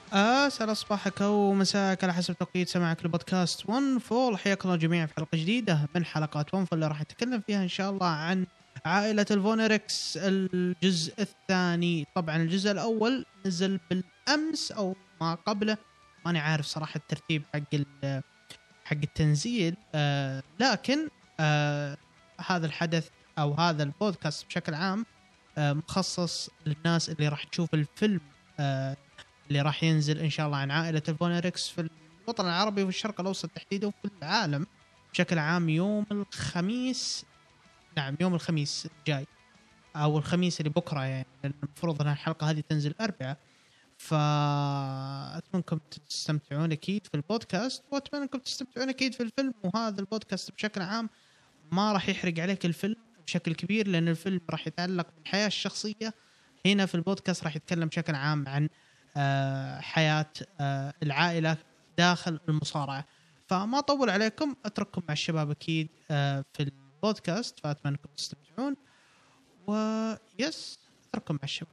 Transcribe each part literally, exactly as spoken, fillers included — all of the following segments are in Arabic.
أسعد صباحك أو مساءك على حسب توقيت سماعك البودكاست ون فول. حياكم الله جميعا في حلقة جديدة من حلقات ون فول اللي راح نتكلم فيها إن شاء الله عن عائلة الفونريكس الجزء الثاني. طبعا الجزء الأول نزل بالأمس أو ما قبله، ماني عارف صراحة الترتيب حق حق التنزيل، آه لكن آه هذا الحدث أو هذا البودكاست بشكل عام آه مخصص للناس اللي راح تشوف الفيلم آه اللي راح ينزل إن شاء الله عن عائلة الفونريكس في الوطن العربي وفي الشرق الأوسط تحديدا وفي العالم بشكل عام يوم الخميس. نعم يوم الخميس الجاي أو الخميس اللي بكرة، يعني المفروض أن الحلقة هذه تنزل أربعة، فأتمنىكم تستمتعون أكيد في البودكاست وأتمنى أنكم تستمتعون أكيد في الفيلم. وهذا البودكاست بشكل عام ما راح يحرق عليك الفيلم بشكل كبير لأن الفيلم راح يتعلق بالحياة الشخصية. هنا في البودكاست راح يتكلم بشكل عام عن آه حياة آه العائلة داخل المصارعة. فما أطول عليكم، أترككم مع الشباب أكيد آه في البودكاست، فأتمنى أنكم تستمتعون ويس أترككم مع الشباب.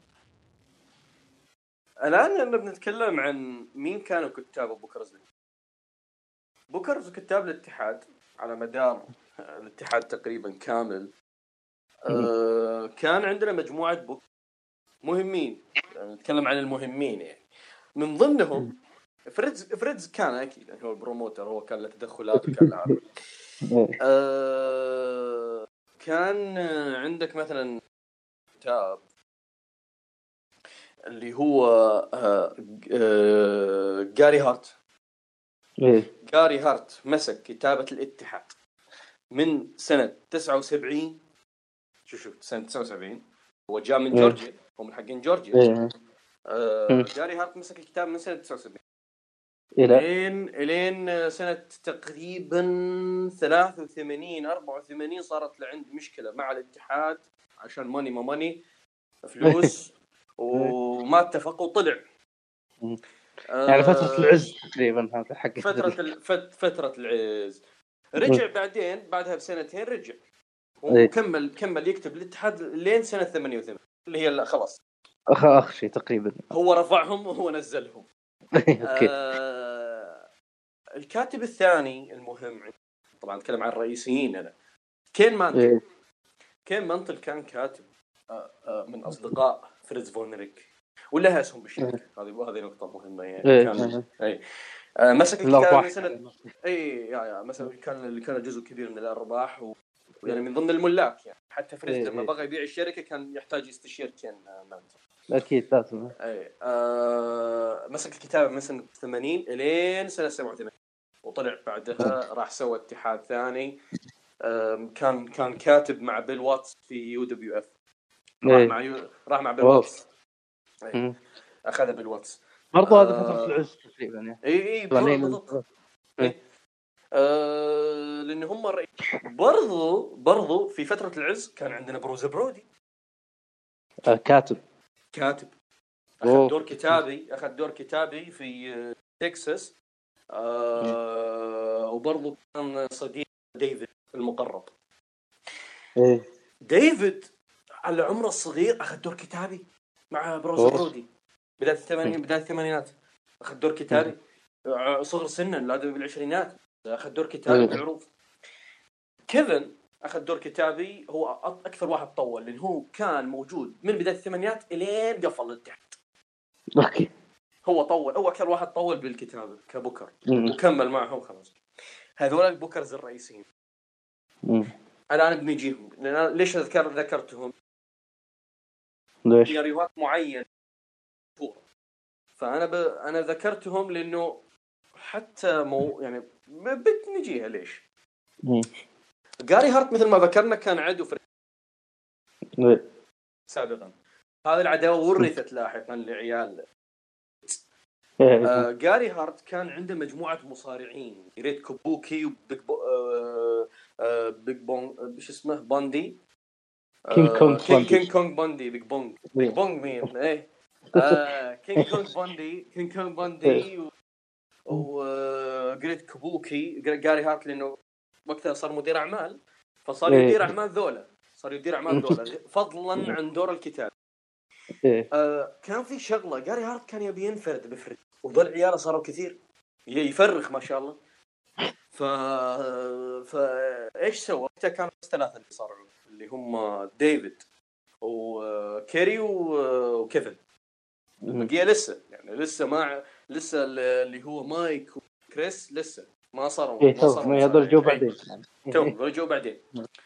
الآن لما بنتكلم عن مين كانوا كتاب بوكرز بوكرز كتاب الاتحاد على مدار الاتحاد تقريبا كامل. آه كان عندنا مجموعة بوك مهمين، يعني نتكلم عن المهمين، يعني من ضمنهم فريدز فريدز كان أكيد هو البروموتر، هو كان له تدخلات وكان له آه كان عندك مثلا كتاب اللي هو آه آه جاري هارت. جاري هارت مسك كتابة الاتحاد من سنة تسعة وسبعين. شو شو سنة تسعة وسبعين، هو جاء من جورجيا، هو من حقين جورجيا. آه جاري هارت مسك الكتاب من سنة تسعة وسبعين إلين إلين سنة تقريبا ثلاثة وثمانين أربعة وثمانين صارت لعند مشكلة مع الاتحاد عشان ماني ما ماني فلوس وما اتفقوا وطلع. يعني فترة العز تقريبا هذا حق فترة الفت فترة العز. رجع بعدين بعدها بسنتين رجع وكمل كمل يكتب الاتحاد لين سنة ثمانية وثمانين اللي هي خلاص أخ أخ شيء تقريبا. هو رفعهم وهو نزلهم. أوكي. آه الكاتب الثاني المهم طبعا نتكلم عن الرئيسيين هنا كين مانتل. كين مانتل كان كاتب آه آه من أصدقاء فريدز فونريك ولها اسهم بالشركة. هذه هذه نقطة مهمة يعني. كان أي آه مسك الكتاب من سنة أي يا يا مثلا كان اللي كان جزء كبير من الأرباح و... يعني من ضمن الملاك يعني. حتى فريز لما بغى يبيع الشركة كان يحتاج يستشير كين مانتل. أكيد لازم. أي آه مسك الكتاب من سنة ثمانين إلين سنة سبعة وثمانين وطلع بعدها راح سوى اتحاد ثاني. آه كان كان كاتب مع بيل واتس في يو دبليو اف. راح مع يو... راح مع بيل واتس. أخذ بيل واتس برضو هذا فترة العز تقريبا يعني. اي اي بالضبط. اي آه لان هم الرئيس. برضو برضو في فترة العز كان عندنا بروز برودي آه كاتب كاتب اخذ دور كتابي اخذ دور كتابي في تكساس. آه وبرضو كان صديق ديفيد المقرب. ايه ديفيد على عمره الصغير اخذ دور كتابي مع بروز برودي بداية الثمانينات بداية الثمانينات اخذ دور كتابي. صغر سنا لا بالعشرينات اخذ دور كتابي بالعروض. كيفن اخذ دور كتابي هو اكثر واحد طول لان هو كان موجود من بدايه الثمانينات الين قفل الاتحاد. اوكي هو طول هو اكثر واحد طول بالكتابه كبوكر وكمل معهم خلاص. هذول البوكرز الرئيسيين. الان بنجيهم ليش اذكر ذكرتهم ليش رياضات معين فانا ب... انا ذكرتهم لانه حتى مو يعني بنجيها ليش. جاري هارت مثل ما ذكرنا كان عدو فريق سابقا. هذه العداوة ورثت لاحقا لعيال. آه جاري هارت كان عنده مجموعة مصارعين ريد كوبوكي وبيج بو... آه آه بيج بونج ايش اسمه باندي كينج كونغ كينج كينج كونغ باندي بيج بونج بيج بونج مين ايه آه كينج كونغ باندي كينج كونغ باندي وجريد كوبوكي. جاري هارت لأنه وقتها صار مدير أعمال فصار يدير أعمال ذولا صار يدير أعمال ذولا فضلا عن دور الكتاب. آه كان في شغلة جاري هارت كان يبي ينفرد بفريد وظل عياله صاروا كثير يفرخ ما شاء الله. ف فايش سوى وقتها؟ كانوا ثلاثه اللي صاروا اللي هم ديفيد وكيري وكيفن. بقيه لسه يعني لسه ما لسه اللي هو مايك وكريس لسه ما صاروا ما صاروا هذول جو بعدين توم هذول جو بعدين.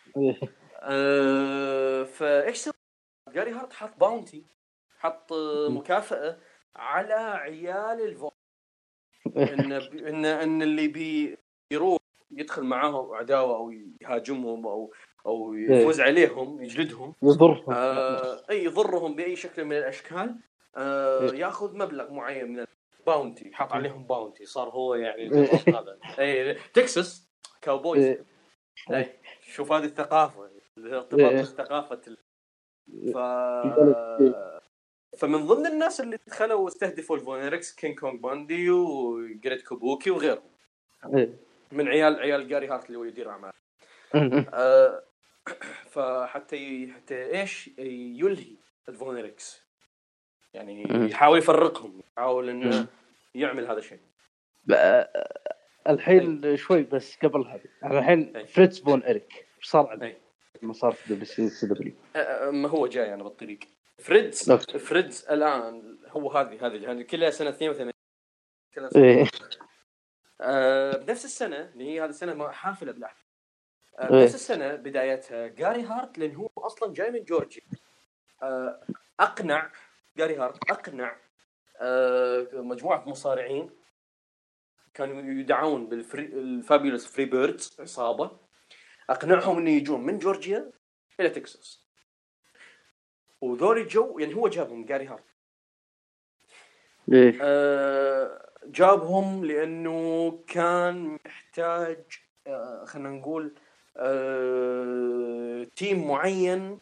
أه فايش سوى جاري هارت؟ حط باونتي، حط مكافأة على عيال الفو ان ان ان اللي بي يروح يدخل معاهم عداوه او يهاجمهم او او يفوز عليهم يجلدهم يضرهم آه اي يضرهم باي شكل من الاشكال آه ياخذ مبلغ معين من الباونتي. حط عليهم باونتي، صار هو يعني هذا اي تكساس كاوبويز. اي شوف هذه الثقافه، الارتباط بالثقافه. ف فمن ضمن الناس اللي دخلوا واستهدفوا الفونيركس كينج كونغ باندي وجريت كوبوكي وغيرهم من عيال عيال جاري هارت اللي هو يدير اعمال. أه فحتى حتى ايش يلهي الفونيركس يعني يحاول يفرقهم، يحاول انه يعمل هذا الشيء. الحين أي. شوي بس قبل هذا الحين فريتز فون إريك صار عليه ما صار في دبليو سي دبليو. ما هو جاي انا بالطريق. فريدز أوكي. فريدز الان هو هذه هذه هذه كلها سنه اثنين وثمانين إيه. آه بنفس السنه اللي هي هذه السنه حافله بالاحداث. آه بنفس السنه بدايتها جاري هارت لان هو اصلا جاي من جورجيا. آه اقنع جاري هارت اقنع آه مجموعه مصارعين كانوا يدعون بالفابيولوس فري بيردز عصابه، اقنعهم انه يجون من جورجيا الى تكساس. وذول جو يعني هو جابهم جاري هارت. إيه. آه جابهم لأنه كان محتاج آه خلنا نقول آه تيم معين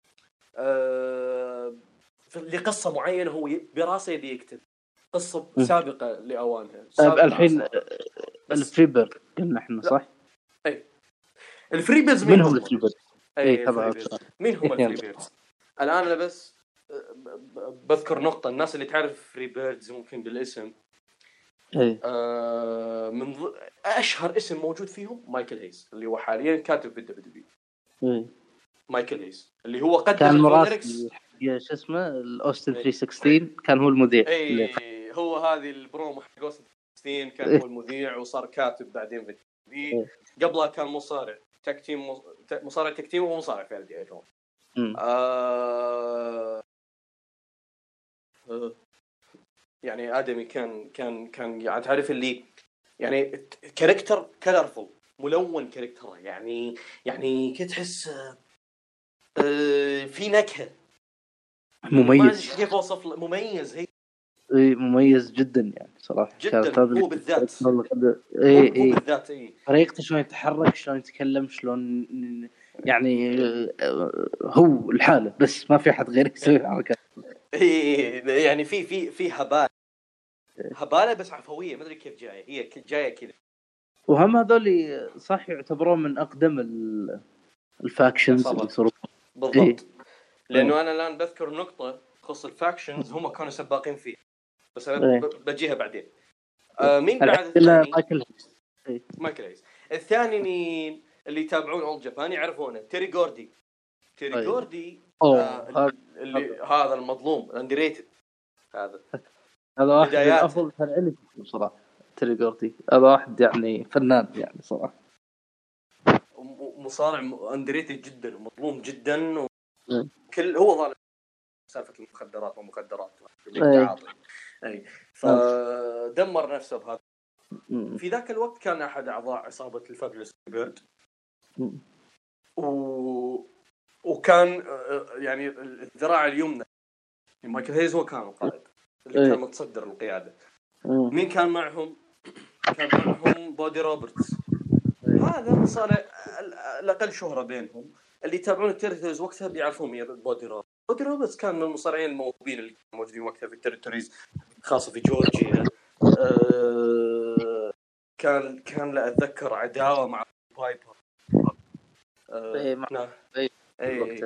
آه لقصة معينة هو براسه يبي يكتب قصة سابقة لأوانها. الحين الفريبر قلنا احنا صح؟ أي الفريبرز مين هم الفريبرز؟ أي مين هم الفريبرز؟ الآن أنا بس بذكر نقطة، الناس اللي تعرف فري بيردز ممكن بالاسم ايه. آه من ض... أشهر اسم موجود فيهم مايكل هيز اللي هو حاليا كاتب بالدبليو ايه. مايكل هيز اللي هو قدم كان مراسل يا شو اسمه الأوستن ثلاثمية وستة عشر كان هو المذيع. اي هو هذه البرومو حق أوستن ثلاثمية وستة عشر كان هو المذيع وصار كاتب بعدين في الدبليو. قبلها كان مصارع تكتيم مصارع تكتيم ومصارع فردي أيضا. آه... يعني آدمي كان كان كان يعني تعرف اللي يعني كاركتر كلرفul ملون كاركتره يعني يعني كنت تحس آه في نكهة مميز كيف أوصف مميز هي إيه مميز جدا يعني صراحة جدا هو بالذات إيه إيه بالذات إيه طريقته شلون يتحرك شلون يتكلم شلون يعني هو الحالة بس ما في أحد غيره يسوي حركات. إيه يعني في في في هبال هبالة بس عفوية ما أدري كيف جاية هي جاية كذا. وهم هذول صح يعتبرون من أقدم الفاكشنز اللي صاروا بالضبط. إيه؟ لأنه أنا الآن بذكر نقطة تخص الفاكشنز هم كانوا سباقين فيه بس أنا إيه؟ بجيها بعدين. آه مين بعد الثاني؟ مايكل هيز. مايكل هيز. الثاني مين اللي يتابعون أول جابان يعرفونه؟ تيري جوردي. تيري أيه. جوردي آه اللي هذا المظلوم اندريتد هذا هذا واحد من أفضل فنانين بصراحة. تيري جوردي هذا واحد يعني فنان يعني صراحة مصارع اندريتد جدا ومظلوم جدا وكل هو ظالم سالفة المخدرات ومخدرات بالتعاطي. أي فدمر نفسه بهذا. في ذاك الوقت كان أحد أعضاء عصابة الفابيولوس بيرد و... وكان يعني الذراع اليمنى مايكل هيز هو كان القائد اللي كان متصدر القيادة. مين كان معهم؟ كان معهم بودي روبرتس. هذا مصارع الأقل شهرة بينهم اللي يتابعون التيريتوريز وقتها بيعرفون مين بودي روبرتس. بودي روبرتس كان من المصارعين الموهوبين اللي كانوا موجودين وقتها في التيريتوريز خاصة في جورجيا. أه كان كان لا أتذكر عداوة مع بايبر. أه اي مع اي أي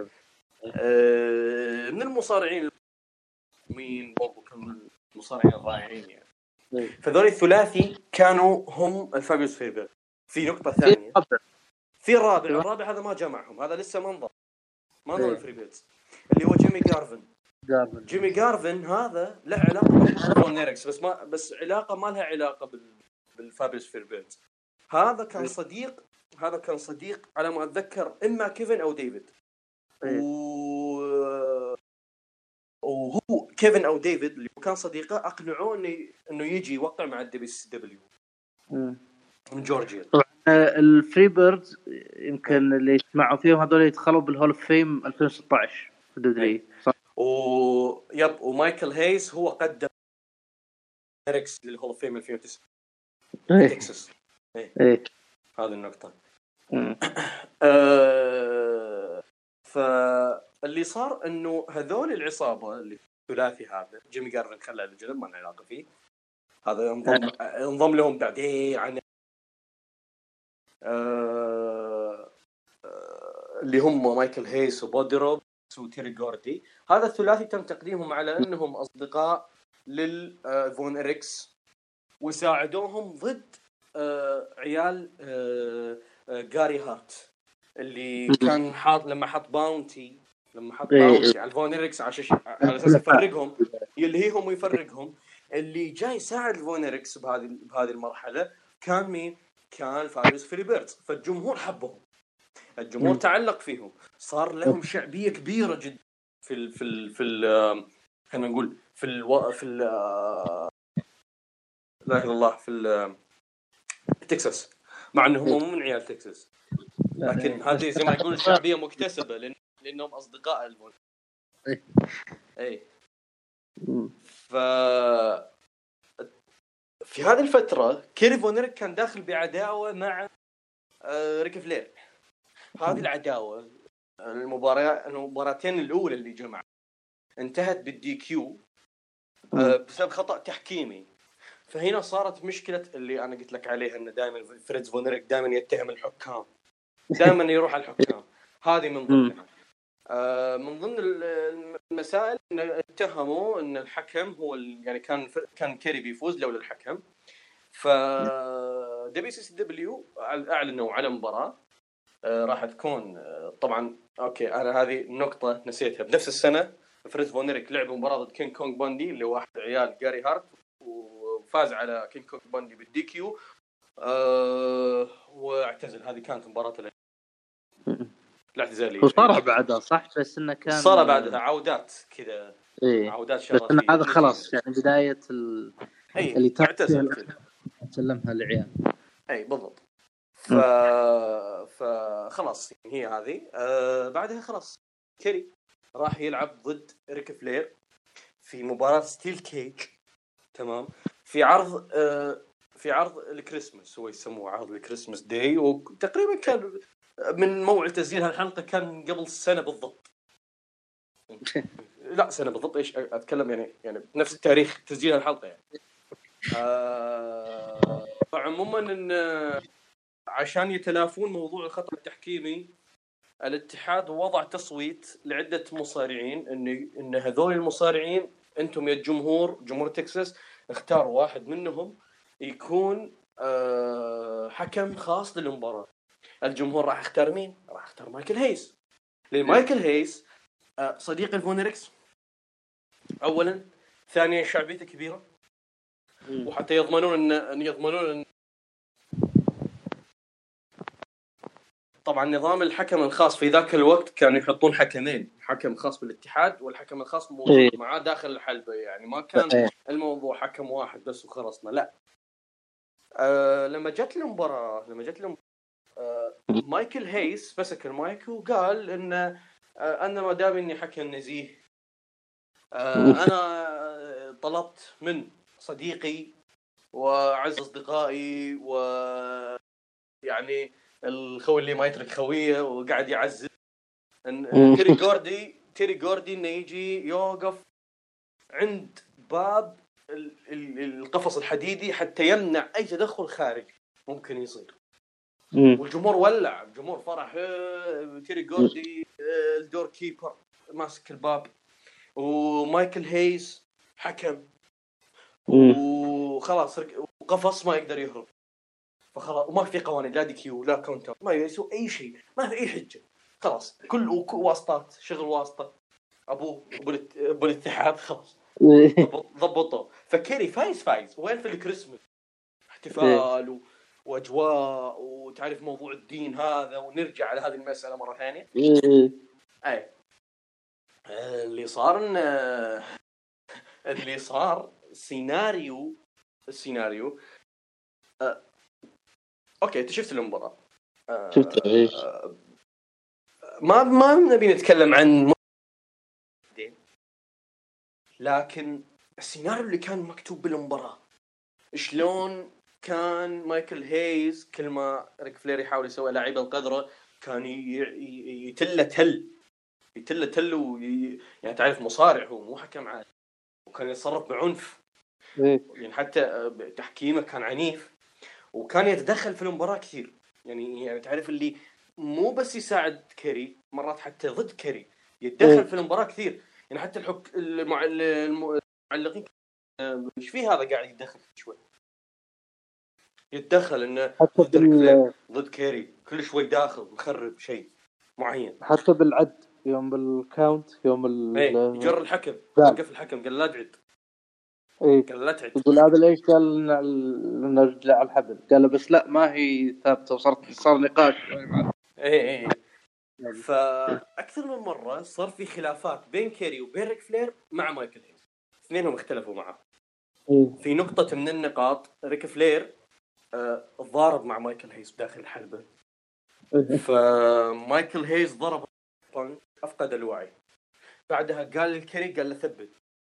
أه من المصارعين مين برضو كان المصارعين الرائعين يعني. فذول الثلاثي كانوا هم الفابيوس فيربيرتس. في نقطة ثانية في الرابع الرابع هذا ما جمعهم، هذا لسه ما انضم ما انضم الفريبيرتس، اللي هو جيمي جارفن. جارفن جيمي جارفن هذا له علاقة بالفونيركس بس ما بس علاقة ما لها علاقة بال بالفابيوس فيربيرتس. هذا كان صديق هذا كان صديق على ما أتذكر إما كيفن أو ديفيد. و... وهو كيفن أو ديفيد اللي كان صديقه أقنعوه إنه إنه يجي يوقع مع الدبليو سي دبليو من جورجيا. طبعا الفري بيردز يمكن اللي يسمعوا فيهم هذول يدخلوا بالهول اوف فيم ألفين وستة عشر في الدبليو صح. ويب ومايكل هيس هو قدم ريكس للهول اوف فيم ألفين وتسعة في تكساس. ايه ايه هذه النقطة. أه فاللي صار انه هذول العصابة اللي الثلاثي هذا جيمي جارفن خلى الجنب ما له علاقة فيه، هذا انضم انضم لهم بعدين عن أه أه اللي هم مايكل هيس وبودروب وتيري جوردي. هذا الثلاثي تم تقديمهم على انهم اصدقاء للفون إريكس وساعدوهم ضد آه عيال آه آه جاري هارت اللي كان حاط لما حط باونتي لما حط باونتي على الفون إريكس عشان على اساس يفرقهم يلهيهم ويفرقهم. اللي جاي يساعد الفون إريكس بهذه بهذه المرحله كان مين؟ كان فابيوس فيربيرتس. فالجمهور حبهم، الجمهور تعلق فيهم، صار لهم شعبيه كبيره جدا في ال في ال في ال خلينا نقول في ال في ال لا اله الا الله في تكساس، مع انهم مو من عيال تكساس لكن هذه زي ما يقول الشعبيه مكتسبه لأن... لانهم اصدقاء الفون. اي ف في هذه الفتره كيري فونيرك كان داخل بعداوه مع ريك فلير. هذه العداوه المباراه المباراتين الاولى اللي جمع انتهت بالدي كيو بسبب خطأ تحكيمي. فهنا صارت مشكلة اللي أنا قلت لك عليها إن دائما فريدز فونيرك دائما يتهم الحكام، دائما يروح على الحكام. هذه من ضمنها. آه من ضمن المسائل إن اتهموا إن الحكم هو يعني كان كان كيري بيفوز لولا الحكم. ف دبليو سي دبليو أعلنوا على مباراة آه راح تكون آه طبعا أوكي أنا هذه النقطة نسيتها. بنفس السنة فريدز فونيرك لعب مباراة ضد كينج كونغ باندي اللي واحد عيال جاري هارت وفاز على كينج كونغ باندي بالدي كيو أه واعتزل. هذه كانت مباراة الاعتزالية وصار بعدها صح بس انه كان صار بعدها عودات كذا إيه. عودات شرفية بس هذا خلاص يعني بداية ال... أي. اللي اعتزل سلمها العيال. اي بالضبط. ف فخلاص هي هذه أه بعدها خلاص كيري راح يلعب ضد ريك فلير في مباراة ستيل كيج تمام في عرض آه في عرض الكريسماس. هو يسموه عرض الكريسماس داي وتقريبا كان من موعد تسجيل هالحلقة كان قبل سنة بالضبط. لا سنة بالضبط ايش اتكلم يعني يعني نفس تاريخ تسجيل هالحلقة يعني. آه فعموما ان عشان يتلافون موضوع الخطأ التحكيمي الاتحاد وضع تصويت لعدة مصارعين ان ان هذول المصارعين انتم يا الجمهور جمهور تكساس اختاروا واحد منهم يكون أه حكم خاص للمباراة. الجمهور راح يختار مين؟ راح يختار مايكل هيس. لأن مايكل هيس أه صديق الفونيركس اولا، ثانيا شعبيته كبيرة وحتى يضمنون ان يضمنون ان طبعا نظام الحكم الخاص في ذاك الوقت كانوا يحطون حكمين، حكم خاص بالاتحاد والحكم الخاص موجود معاه داخل الحلبة. يعني ما كان الموضوع حكم واحد بس وخلصنا لا. أه لما جت المباراة لما جت المباراة أه مايكل هيس مسك المايك وقال ان أه انا ما دام اني حكم نزيه أه انا طلبت من صديقي وأعز اصدقائي و يعني الخوي اللي ما يترك خويه وقاعد يعزز ان تيري جوردي تيري جوردي انه يجي يوقف عند باب القفص الحديدي حتى يمنع اي تدخل خارجي ممكن يصير. والجمهور ولع، الجمهور فرح. تيري جوردي الدور كيبر ماسك الباب ومايكل هيس حكم و وخلاص وقفص ما يقدر يهرب، فخلاص وما في قوانين لا دي كيو لا كاونتر، ما يسوي اي شيء، ما في اي حجه، خلاص كل واسطات شغل واسطه، ابوه ابو الاتحاد خلاص ضبطوا. فكيري فايز فايز وين في الكريسماس احتفال و... واجواء وتعرف موضوع الدين هذا، ونرجع على هذه المساله مره ثانيه. اي اللي صار ان اللي صار سيناريو السيناريو أه... اوكي انت شفت المباراه؟ أه... شفت ايش؟ أه... ما ما نبي نتكلم عن دين، لكن السيناريو اللي كان مكتوب بالمباراه شلون كان مايكل هيز كل ما ريك فلير يحاول يسوي لعيبه القدره كان يتله تل يتله تل وي... يعني تعرف مصارع هو مو حكم عادي، وكان يتصرف بعنف يعني حتى تحكيمه كان عنيف، وكان يتدخل في المباراه كثير يعني يعني تعرف اللي مو بس يساعد كيري، مرات حتى ضد كيري يتدخل في المباراه كثير يعني حتى الحك... المع... المعلقين ايش في هذا قاعد يتدخل شوي يتدخل انه ضد بال... ضد كيري كل شوي داخل مخرب شيء معين، حتى بالعد يوم بالكاونت يوم ال ايه يجر الحكم وقف الحكم قال لا تعد ايه قال لا تعد يقول هذا ليش قال نرجع على الحبل قال بس لا ما هي ثابته وصارت صار نقاش ايه ايه فاكثر من مره صار في خلافات بين كيري وبين ريك فلير مع مايكل هيز، اثنينهم اختلفوا معه إيه. في نقطه من النقاط ريك فلير آه ضارب مع مايكل هيز داخل الحلبة، فمايكل هيز ضرب أفقد الوعي، بعدها قال للكيري قال له ثبت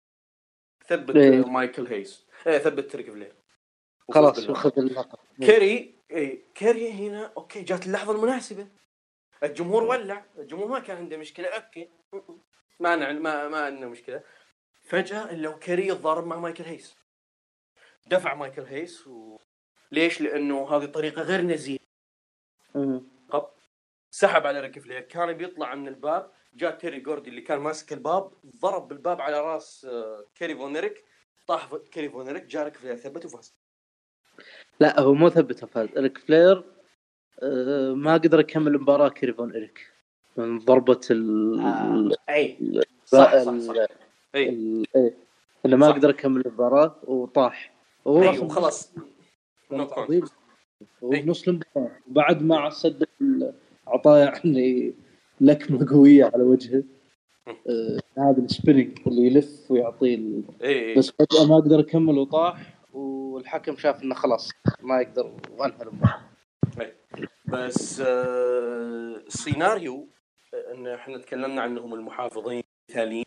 ثبت إيه. مايكل هيز ايه ثبت ريك فلير خلاص وخذ اللقب. كيري ايه كيري هنا اوكي جات اللحظة المناسبة، الجمهور ولع، الجمهور ما كان عنده مشكلة اوكي ما نع... ما ما عندنا مشكلة، فجأة لو كيري يتضارب مع مايكل هيز دفع مايكل هيز و... ليش؟ لأنه هذه طريقة غير نزيهة. قب سحب على ريك فلير، كان بيطلع من الباب، جاء تيري جوردي اللي كان ماسك الباب ضرب بالباب على راس كيري فونيريك، طاح كيري فونيريك، جاء ريك فلير ثبت وفاز. لا هو مو ثبت وفاز، ريك فلير أه ما قدر يكمل المباراة كيري فونيريك من ضربة ال آه. أي صح صح صح أي أي إنه ما قدر يكمل المباراة وطاح وهو أيوه خلاص عظيم ونص المباراة بعد ما سد عطايا يعني لكمة قوية على وجهه آه هذا السبينينج اللي يلف ويعطيه ال... بس فجأة ما قدر يكمل وطاح، والحكم شاف انه خلاص ما يقدر وانهى المباراة. بس آه السيناريو ان احنا تكلمنا عنهم المحافظين مثاليين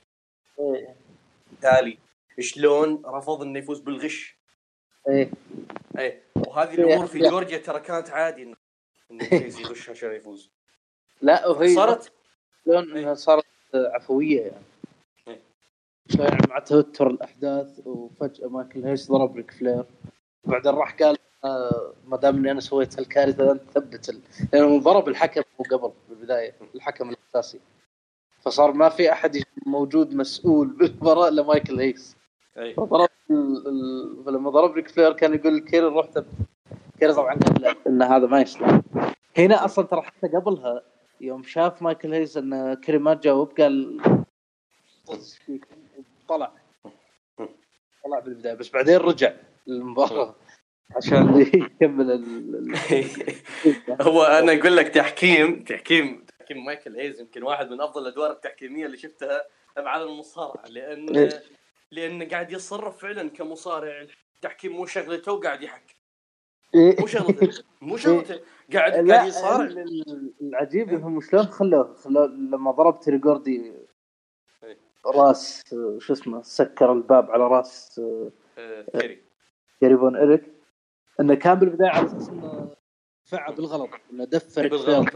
تالي شلون رفض انه يفوز بالغش ايه ايه وهذه الامور في جورجيا ترى كانت عادي انه يغش عشان يفوز. لا وهي صارت شلون انها صارت عفويه يعني ايه يعني مع توتر الاحداث، وفجاه مايكل هيس ضرب ريك فلير، بعدين راح قال آه ما دام اني انا سويت هالكارثه انت ثبت ال... لانه ضرب الحكم قبل بالبدايه الحكم الاساسي، فصار ما في احد موجود مسؤول بالمباراه الا مايكل هيس. اي فضرب ال... ال... فلما ضرب ريك فلير كان يقول كيري روح ثبت، كيري طبعا قال ان هذا ما يصلح. هنا اصلا ترى حتى قبلها يوم شاف مايكل هيز ان كيري ما جاوب قال طلع طلع بالبدايه، بس بعدين رجع للمباراه عشان يكمل ال... هو انا اقول لك تحكيم تحكيم تحكيم مايكل هيز يمكن واحد من افضل الادوار التحكيميه اللي شفتها بعد المصارعه، لان لان قاعد يتصرف فعلا كمصارع، التحكيم مو شغلته وقاعد يحكي مو شغلته مو شغلته قاعد قاعد يصارع. العجيب انهم شلون خلوه خلوه لما ضرب تيري جوردي راس شو اسمه سكر الباب على راس كيري كيري فون إيريك، انه كان بالبدايه على اساس انه فعل بالغلط انه دف بالغلط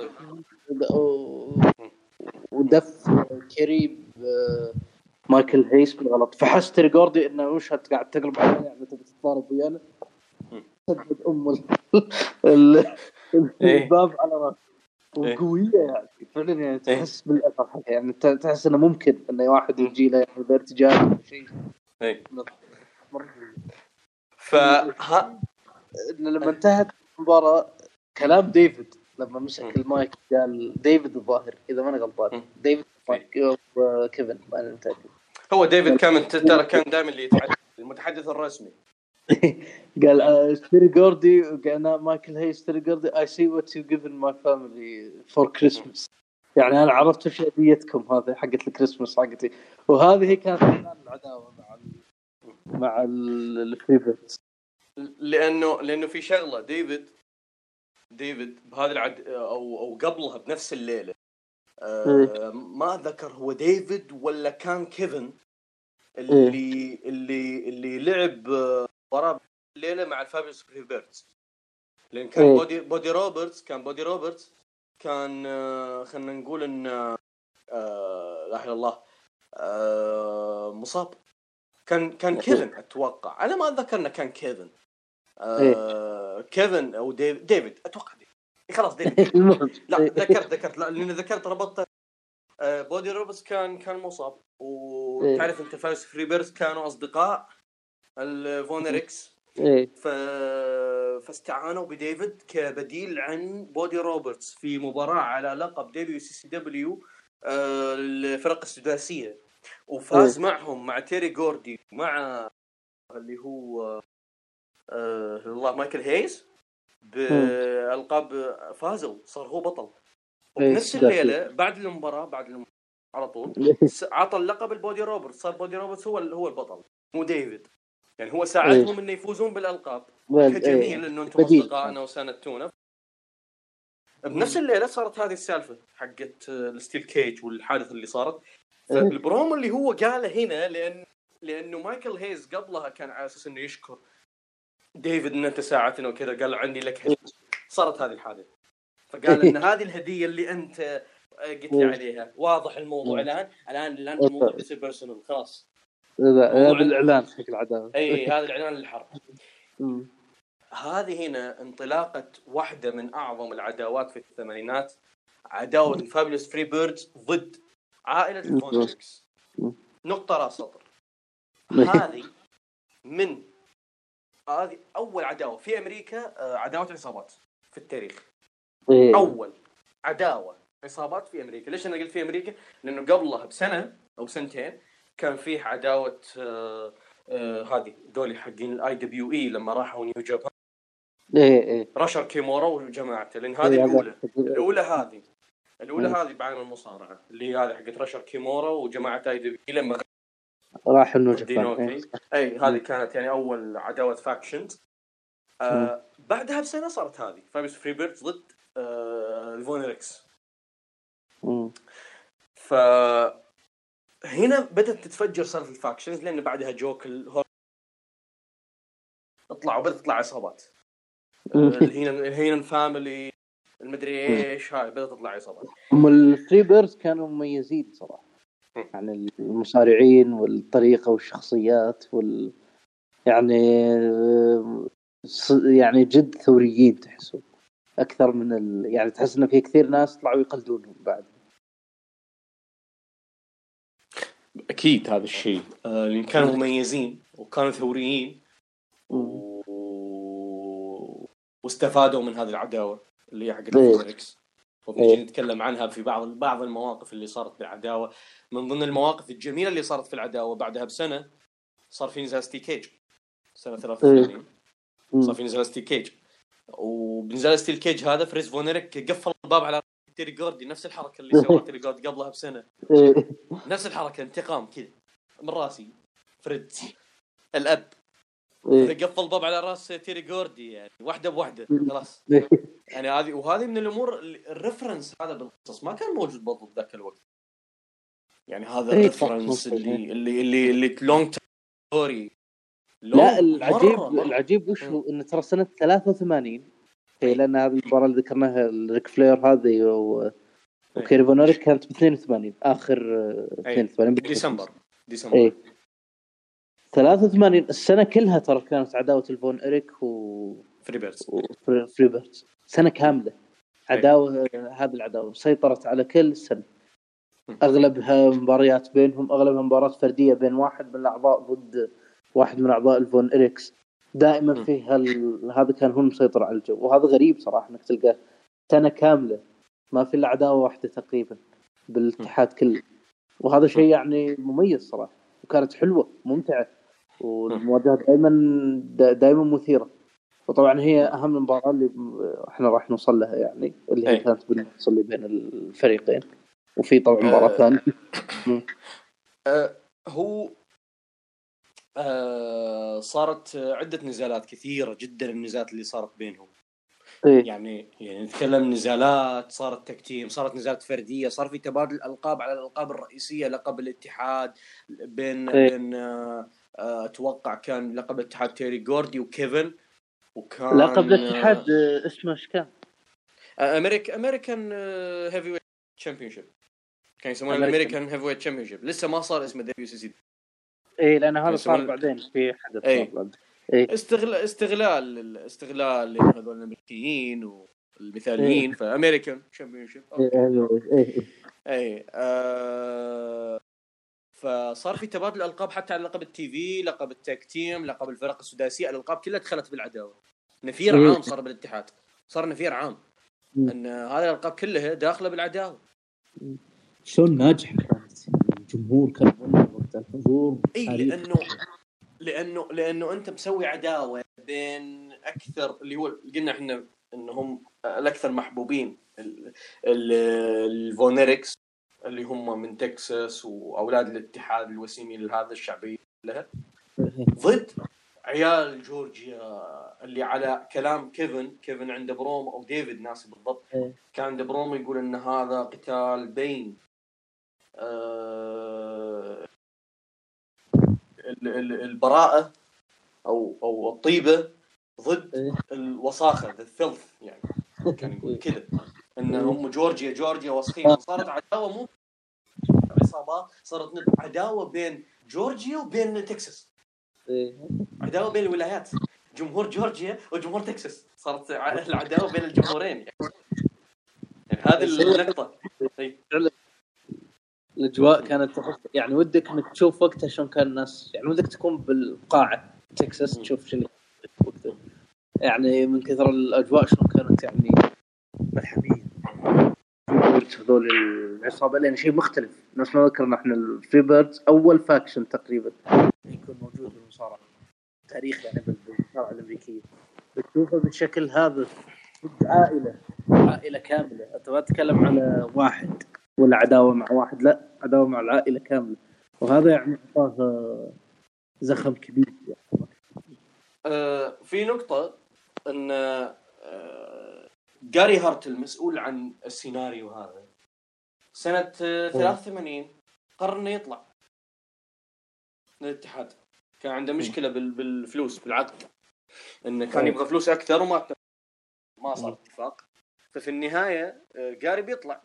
ودف كيري مايكل هيس بالغلط، فحس تيري جوردي انه وش قاعد تقلب علينا يعني تبي تتضارب ويانا، سدد ام الباب على راسه وقويه يعني فعلا يعني تحس بالاثر يعني تحس انه ممكن انه واحد يجي له يعني بارتجال او شيء. فها لما انتهت المباراة كلام ديفيد لما مسك المايك قال ديفيد الظاهر اذا ما انا غلطان ديفيد وكيفن ما انا متاكد هو ديفيد كان ترى كان دائما اللي يتحدث المتحدث الرسمي قال اشتري جوردي وقالنا مايكل هي اشتري جوردي I see what you given my family for Christmas يعني انا عرفت وش هديتكم هذه حقت الكريسماس حقتي وهذه هي كانت العداوه مع مع الفريبرز لانه لانه في شغله ديفيد ديفيد بهذا العد او او قبلها بنفس الليله آه ما اتذكر هو ديفيد ولا كان كيفن اللي اللي اللي لعب مباراه الليله مع الفابيوس فريبرز لان كان بودي بودي روبرتس كان بودي روبرتس كان آه خلينا نقول ان آه لا اله الا الله آه مصاب كان كان كيفن اتوقع انا ما اتذكر انه كان كيفن آه كيفن او ديفيد ديفيد اتوقع ديفيد خلاص ديفيد لا ذكرت ذكرت لا لان ذكرت ربطت آه بودي روبرتس كان كان مصاب وتعرف انت فايس فريبرز كانوا اصدقاء الفونريكس ف فاستعانوا بديفيد كبديل عن بودي روبرتس في مباراة على لقب دبليو سي سي دبليو الفرق السداسية وفاز معهم مع تيري جوردي مع اللي هو آه الله مايكل هيز بألقاب فازوا صار هو بطل وبنفس الليلة بعد المباراة بعد المباراة على طول عطى اللقب البودي روبرتس صار بودي روبرتس هو هو البطل مو ديفيد يعني هو ساعدهم إنه يفوزون بالألقاب جميل إنه أنتم أصدقائنا وساندتونا بنفس الليلة صارت هذه السالفة حقت الستيل كيج والحادث اللي صارت فالبروم اللي هو قاله هنا لأن لأنه مايكل هيز قبلها كان على أساس إنه يشكر ديفيد إن أنت ساعدتنا وكذا قال عندي لك هدية صارت هذه الحادثة فقال إن هذه الهدية اللي أنت قلت لي عليها واضح الموضوع الآن الآن الآن الموضوع بيصير بيرسونال خلاص هذا الإعلان حق العداوة أي هذا الإعلان للحرب هذه هنا انطلاقة واحدة من أعظم العداوات في الثمانينات عداوة الفابيلوس فري بيردز ضد عائلة الفونريكس نقطة راس سطر هذه من هذه أول عداوة في أمريكا عداوة عصابات في التاريخ أول عداوة عصابات في أمريكا ليش أنا قلت في أمريكا لأنه قبلها بسنة أو سنتين كان فيه عداوة آه آه هذه دولي حقين الاي دبليو اي لما راحوا نيو جابان ايه ايه رشر كيمورا وجماعته لان هذه الاولى الاولى هذه الاولى هذه بعالم المصارعه اللي هذه حقت رشر كيمورا وجماعه اي دبليو اي لما راحوا نيو جابان اي اي هذه كانت يعني اول عداوه فاكشنز آه بعدها بسنه صارت هذه فابيس فريبيردز ضد آه الفونريكس ف هنا بدأت تتفجر صارت الفاكشنز لأن بعدها جوك الهور اطلعوا بدأت تطلع عصابات الهينا الهينا فاميلي المدري ايش هاي بدأت تطلع عصابات هم الفريبرز كانوا مميزين صراحة يعني المصارعين والطريقة والشخصيات وال يعني يعني جد ثوريين تحسوا أكثر من ال... يعني تحس إن في كثير ناس طلعوا يقلدونهم بعد أكيد هذا الشيء آه، لأن كانوا مميزين وكانوا ثوريين و... واستفادوا من هذه العداوة اللي هي حق الفونريكس وبنجي نتكلم عنها في بعض بعض المواقف اللي صارت بالعداوة من ضمن المواقف الجميلة اللي صارت في العداوة بعدها بسنة صار في نزال ستيل كيج سنة ثلاثة وثمانين صار في نزال ستيل كيج وبنزال ستيل كيج هذا فريز فونريك قفل الباب على تيري جوردي نفس الحركة اللي سوى تيري جوردي قبلها بسنة نفس الحركة انتقام كذا من راسي فريدز الأب قفل الباب على راس تيري جوردي يعني واحدة بواحدة خلاص يعني هذه وهذه من الأمور الريفرنس هذا بالقصص ما كان موجود بالضبط ذاك الوقت يعني هذا الريفرنس اللي اللي اللي اللي لونج ستوري لا العجيب مرة مرة. العجيب وش هو إن ترى سنة ثلاثة وثمانين هي لأن هذه المباراة اللي ذكرناها الريك فلير هذه و... وكيري فونريك كانت ب اثنين وثمانين آخر اثنين وثمانين ديسمبر ديسمبر ايه ثلاثة وثمانين السنة كلها ترى كانت عداوة الفون إريك و فريبيردز وفريبيردز سنة كاملة عداوة هذه العداوة سيطرت على كل السنة أغلبها مباريات بينهم أغلبها مباريات فردية بين واحد من الأعضاء ضد واحد من أعضاء الفون إريكس دائما فيه هال... هذا كان هو المسيطر على الجو، وهذا غريب صراحة انك تلقى سنة كاملة ما في الا عداوة واحدة تقريبا بالاتحاد كله، وهذا شيء يعني مميز صراحة، وكانت حلوة ممتعة، والمواجهة دائما دائما مثيرة. وطبعا هي اهم مباراة اللي احنا راح نوصل لها يعني، اللي هي كانت بالنص اللي بين الفريقين، وفي طبعا مباراة أه ثانية. أه هو أه صارت عدة نزالات كثيرة جدا، النزالات اللي صارت بينهم. إيه؟ يعني يعني نتكلم نزالات، صارت تكتيم، صارت نزالات فردية، صار في تبادل ألقاب على الألقاب الرئيسية، لقب الاتحاد بين إيه؟ بين أه أتوقع كان لقب الاتحاد تيري جوردي وكيفن، وكان لقب الاتحاد أه اسمه ايش كان؟ أمريك أمريكان هيفي ويت تشامبيونشيب، كان يسمونه الأمريكان هيفي ويت تشامبيونشيب، لسه ما صار اسمه دبليو سي سي. ايه لان هذا صار بعدين في حدث ايه. صار ايه استغلال استغلال استغلال هذول الامريكيين والمثاليين، إيه. فامريكان تشامبيونشيب. ايه ايه ايه آه فصار في تبادل القاب حتى على لقب التي في، لقب التاك تيم، لقب الفرق السداسيه، الالقاب كلها دخلت بالعداوه. نفير إيه. عام صار بالاتحاد، صار نفير عام إيه. ان هذه الالقاب كلها داخله بالعداوه. شلون ناجحه كانت، الجمهور كان وقت الحضور. اي لانه لانه لانه انت مسوي عداوه بين اكثر اللي هو قلنا احنا انهم الاكثر محبوبين، الفونيركس اللي هم من تكساس واولاد الاتحاد الوسيمي لهذا الشعبيه لها، ضد عيال جورجيا اللي على كلام كيفن كيفن عنده بروم او ديفيد ناسي بالضبط، كان عنده بروم يقول ان هذا قتال بين آه البراءة أو أو الطيبة ضد الوساخة الفلث، يعني كان يقول كذا إن هم جورجيا جورجيا وسخين. صارت عداوة مو عصابات، صارت عداوة بين جورجيا وبين تكساس، عداوة بين الولايات، جمهور جورجيا وجمهور تكساس، صارت العداوة بين الجمهورين يعني, يعني هذه النقطة. الأجواء كانت يعني ودك إنك تشوف وقتها شلون كان الناس، يعني ودك تكون بالقاعة تكساس تشوف شنو وقتها، يعني من كثر الأجواء شلون كانت يعني ملحمية. هذول العصابة لأن شيء مختلف، نفس ما ذكرنا إحنا الفري بيردز أول فاكشن تقريبا يكون موجود بالمصارعة تاريخ يعني بالمصارعة الأمريكية، بتشوفه بالشكل هذا عائلة عائلة كاملة. أنت ما تتكلم على واحد ولا عداوة مع واحد، لا عداوة مع العائلة كاملة، وهذا يعني أعطاه زخم كبير يعني. أه في نقطة أن أه جاري هارت المسؤول عن السيناريو هذا سنة ثلاثة وثمانين قرر إنه يطلع من الاتحاد، كان عنده مشكلة بالفلوس بالعقد، إنه كان يبغى فلوس أكثر وما ما صار اتفاق، ففي النهاية جاري بيطلع.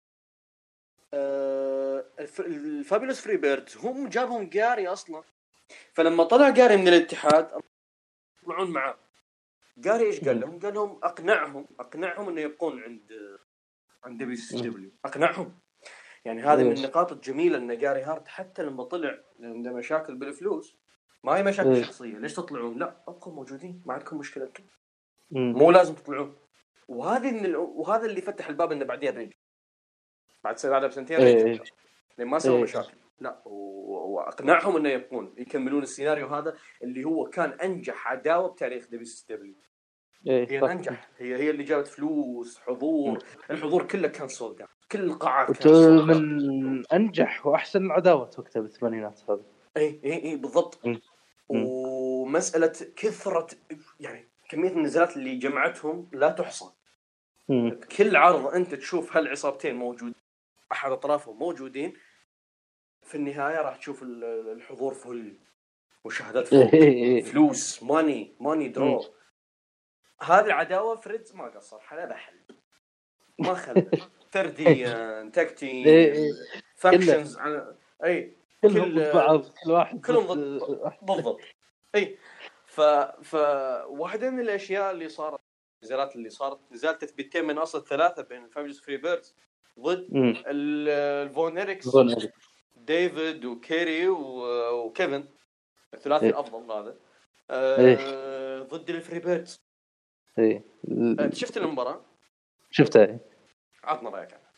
الفابيلوس فري بيردز هم جابهم جاري أصلا، فلما طلع جاري من الاتحاد يطلعون معاه. جاري إيش قال لهم؟ قال لهم أقنعهم أقنعهم إنه يبقون عند عند دبليو سي دبليو، أقنعهم. يعني هذه من النقاط الجميلة إن جاري هارت حتى لما طلع عنده مشاكل بالفلوس، ما هي مشاكل شخصية، ليش تطلعون؟ لا أبقوا موجودين، ما عندكم مشكلة، مو لازم تطلعون. وهذه من ال... وهذا اللي فتح الباب إنه بعدين رينج بعد سنة بعد سنتين رينج لما ما سووا مشاكل، لا و... وأقنعهم إنه يبقون يكملون السيناريو هذا اللي هو كان أنجح عداوة بتاريخ دبليو سي دبليو. هي أنجح، هي هي اللي جابت فلوس حضور، الحضور كله كان سولد اوت، كل القاعات كانت سولد اوت، من أنجح وأحسن العداوات وقتها بالثمانينات هذا. اي اي اي بالضبط. ومسألة كثرة يعني كمية النزالات اللي جمعتهم لا تحصى. كل عرض أنت تشوف هالعصابتين موجود، أحد أطرافهم موجودين، في النهاية راح تشوف الحضور فل وشهادات فل فلوس ماني ماني درو. هذه العداوة فريدز ما قصر حلا بحل، ما خلى فرديا تكتين فاكشنز على أي كلهم ضد بعض، كل واحد كلهم ضد بالضبط. اي ف ف واحده من الاشياء اللي صارت النزالات اللي صارت نزال تثبيتين من اصل ثلاثه بين الفاميليز فري بيردز ضد الفونيركس، ديفيد وكيري وكيفن، الثلاثي الافضل هذا. آه إيه. ضد الفريبيرتس. ايه انت شفت المباراه؟ شفتها. إيه. عطنا رايك عنها.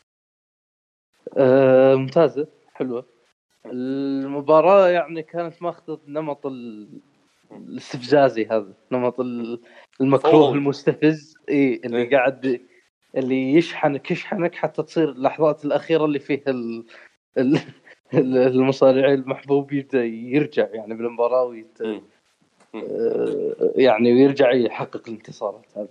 آه ممتازه حلوه. المباراه يعني كانت ماخذ نمط ال- الاستفزازي، هذا نمط ال- المكروه فوضوي. المستفز. ايه اللي إيه. قاعد اللي يشحنك يشحنك حتى تصير اللحظات الاخيره اللي فيها ال... ال... المصارع المحبوب يبدا يرجع يعني بالمباراه ويت... مم. مم. آه، يعني ويرجع يحقق الانتصارات. هذا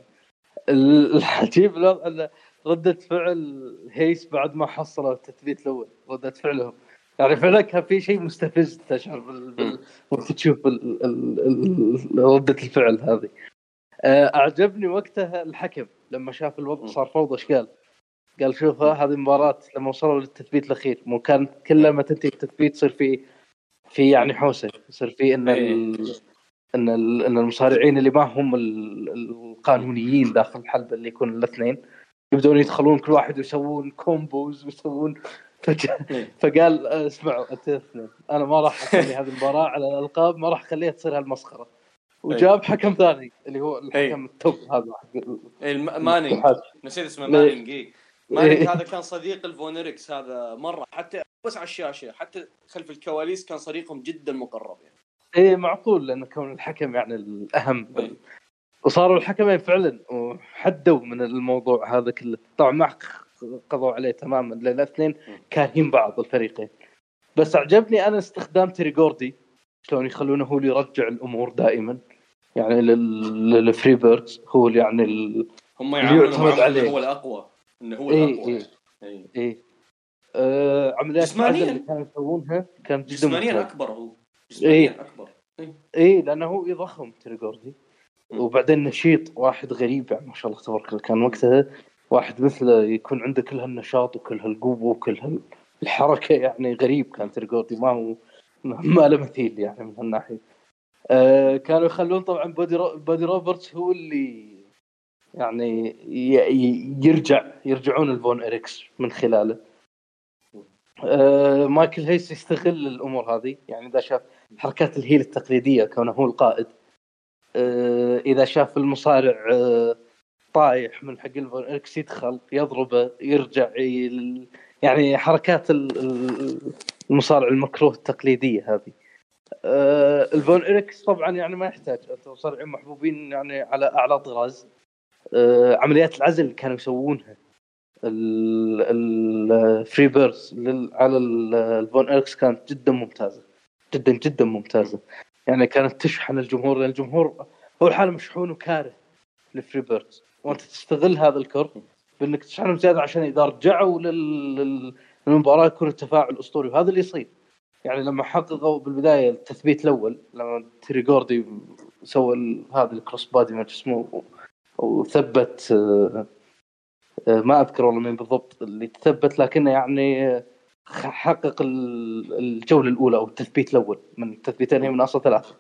العجيب الوضع أن ردة فعل هيس بعد ما حصلوا التثبيت الأول، ردة فعلهم يعني فعلا كان في شيء مستفز تشعر بال... بال... وانت تشوف ال... ال... ال... ردة الفعل هذه. أعجبني وقتها الحكم لما شاف الوضع صار فوضى، ايش قال؟ قال شوف هذه مباراة لما وصلوا للتثبيت الأخير مو كان كل ما تنتهي التثبيت يصير في في يعني حوسة، يصير في إن ال... ان ان المصارعين اللي ما هم القانونيين داخل الحلبة اللي يكون الاثنين يبدون يدخلون كل واحد ويسوون كومبوز ويسوون فج... فقال اسمعوا انتوا الاثنين انا ما راح اخلي هذه المباراة على الالقاب، ما راح اخليها تصير هالمسخرة. وجاب حكم ثاني اللي هو الحكم التوب هذا مانينج، نسيت اسمه مانينج. إيه. مانينج هذا كان صديق الفونيركس هذا مرة، حتى بس على الشاشة حتى خلف الكواليس كان صديقهم جدا مقرب يعني. ايه معقول لأنه كون الحكم يعني الأهم بال... وصاروا الحكمين فعلا وحدوا من الموضوع هذا كله. طبعا ما قضوا عليه تماما لأن الاثنين كارهين بعض الفريقين، بس أعجبني أنا استخدام تيري جوردي شلون يخلونه هو اللي يرجع الأمور دائما يعني للفري بيردز، هو اللي يعني ال... هم يعاملونه عليه هو الأقوى، إنه هو الأقوى. إيه إيه إيه. آه عمليات العزل اللي كانوا يسوونها كانت جدا جسمانيا أكبر، هو جسمانيا إيه. أكبر. إيه, إيه لأنه هو يضخم تيري جوردي، وبعدين نشيط واحد غريب يعني ما شاء الله تبارك الله. كان وقتها واحد مثله يكون عنده كل هالنشاط وكل هالقوة وكل هالحركة يعني غريب. كان تيري جوردي ما هو ما له مثيل يعني من هالناحية. آه كانوا يخلون طبعا بودي, رو... بودي روبرتس هو اللي يعني ي... يرجع يرجعون الفون إريكس من خلاله. آه مايكل هيس يستغل الأمور هذه يعني إذا شاف حركات الهيل التقليدية كونه هو القائد، آه إذا شاف المصارع آه طايح من حق الفون إريكس يدخل يضربه يرجع ي... يعني حركات المصارع المكروه التقليدية هذه. آه الفون إريكس طبعا يعني ما يحتاج، مصارعين محبوبين يعني على أعلى طراز. آه عمليات العزل اللي كانوا يسوونها الفري بيرز على الفون إريكس كانت جدا ممتازة جدا جدا ممتازة يعني كانت تشحن الجمهور، لأن الجمهور هو الحالة مشحون وكاره للفري بيرز، وانت تستغل هذا الكره بانك تشحنهم زياده عشان اذا رجعوا للمباراه يكون التفاعل اسطوري. وهذا اللي يصير يعني لما حققوا بالبدايه التثبيت الاول لما تيري جوردي سوى هذا الكروس بادي ما اسمه وثبت ما اذكر والله مين بالضبط اللي تثبت، لكنه يعني حقق الجوله الاولى او التثبيت الاول من التثبيتين هي من اصل ثلاثه.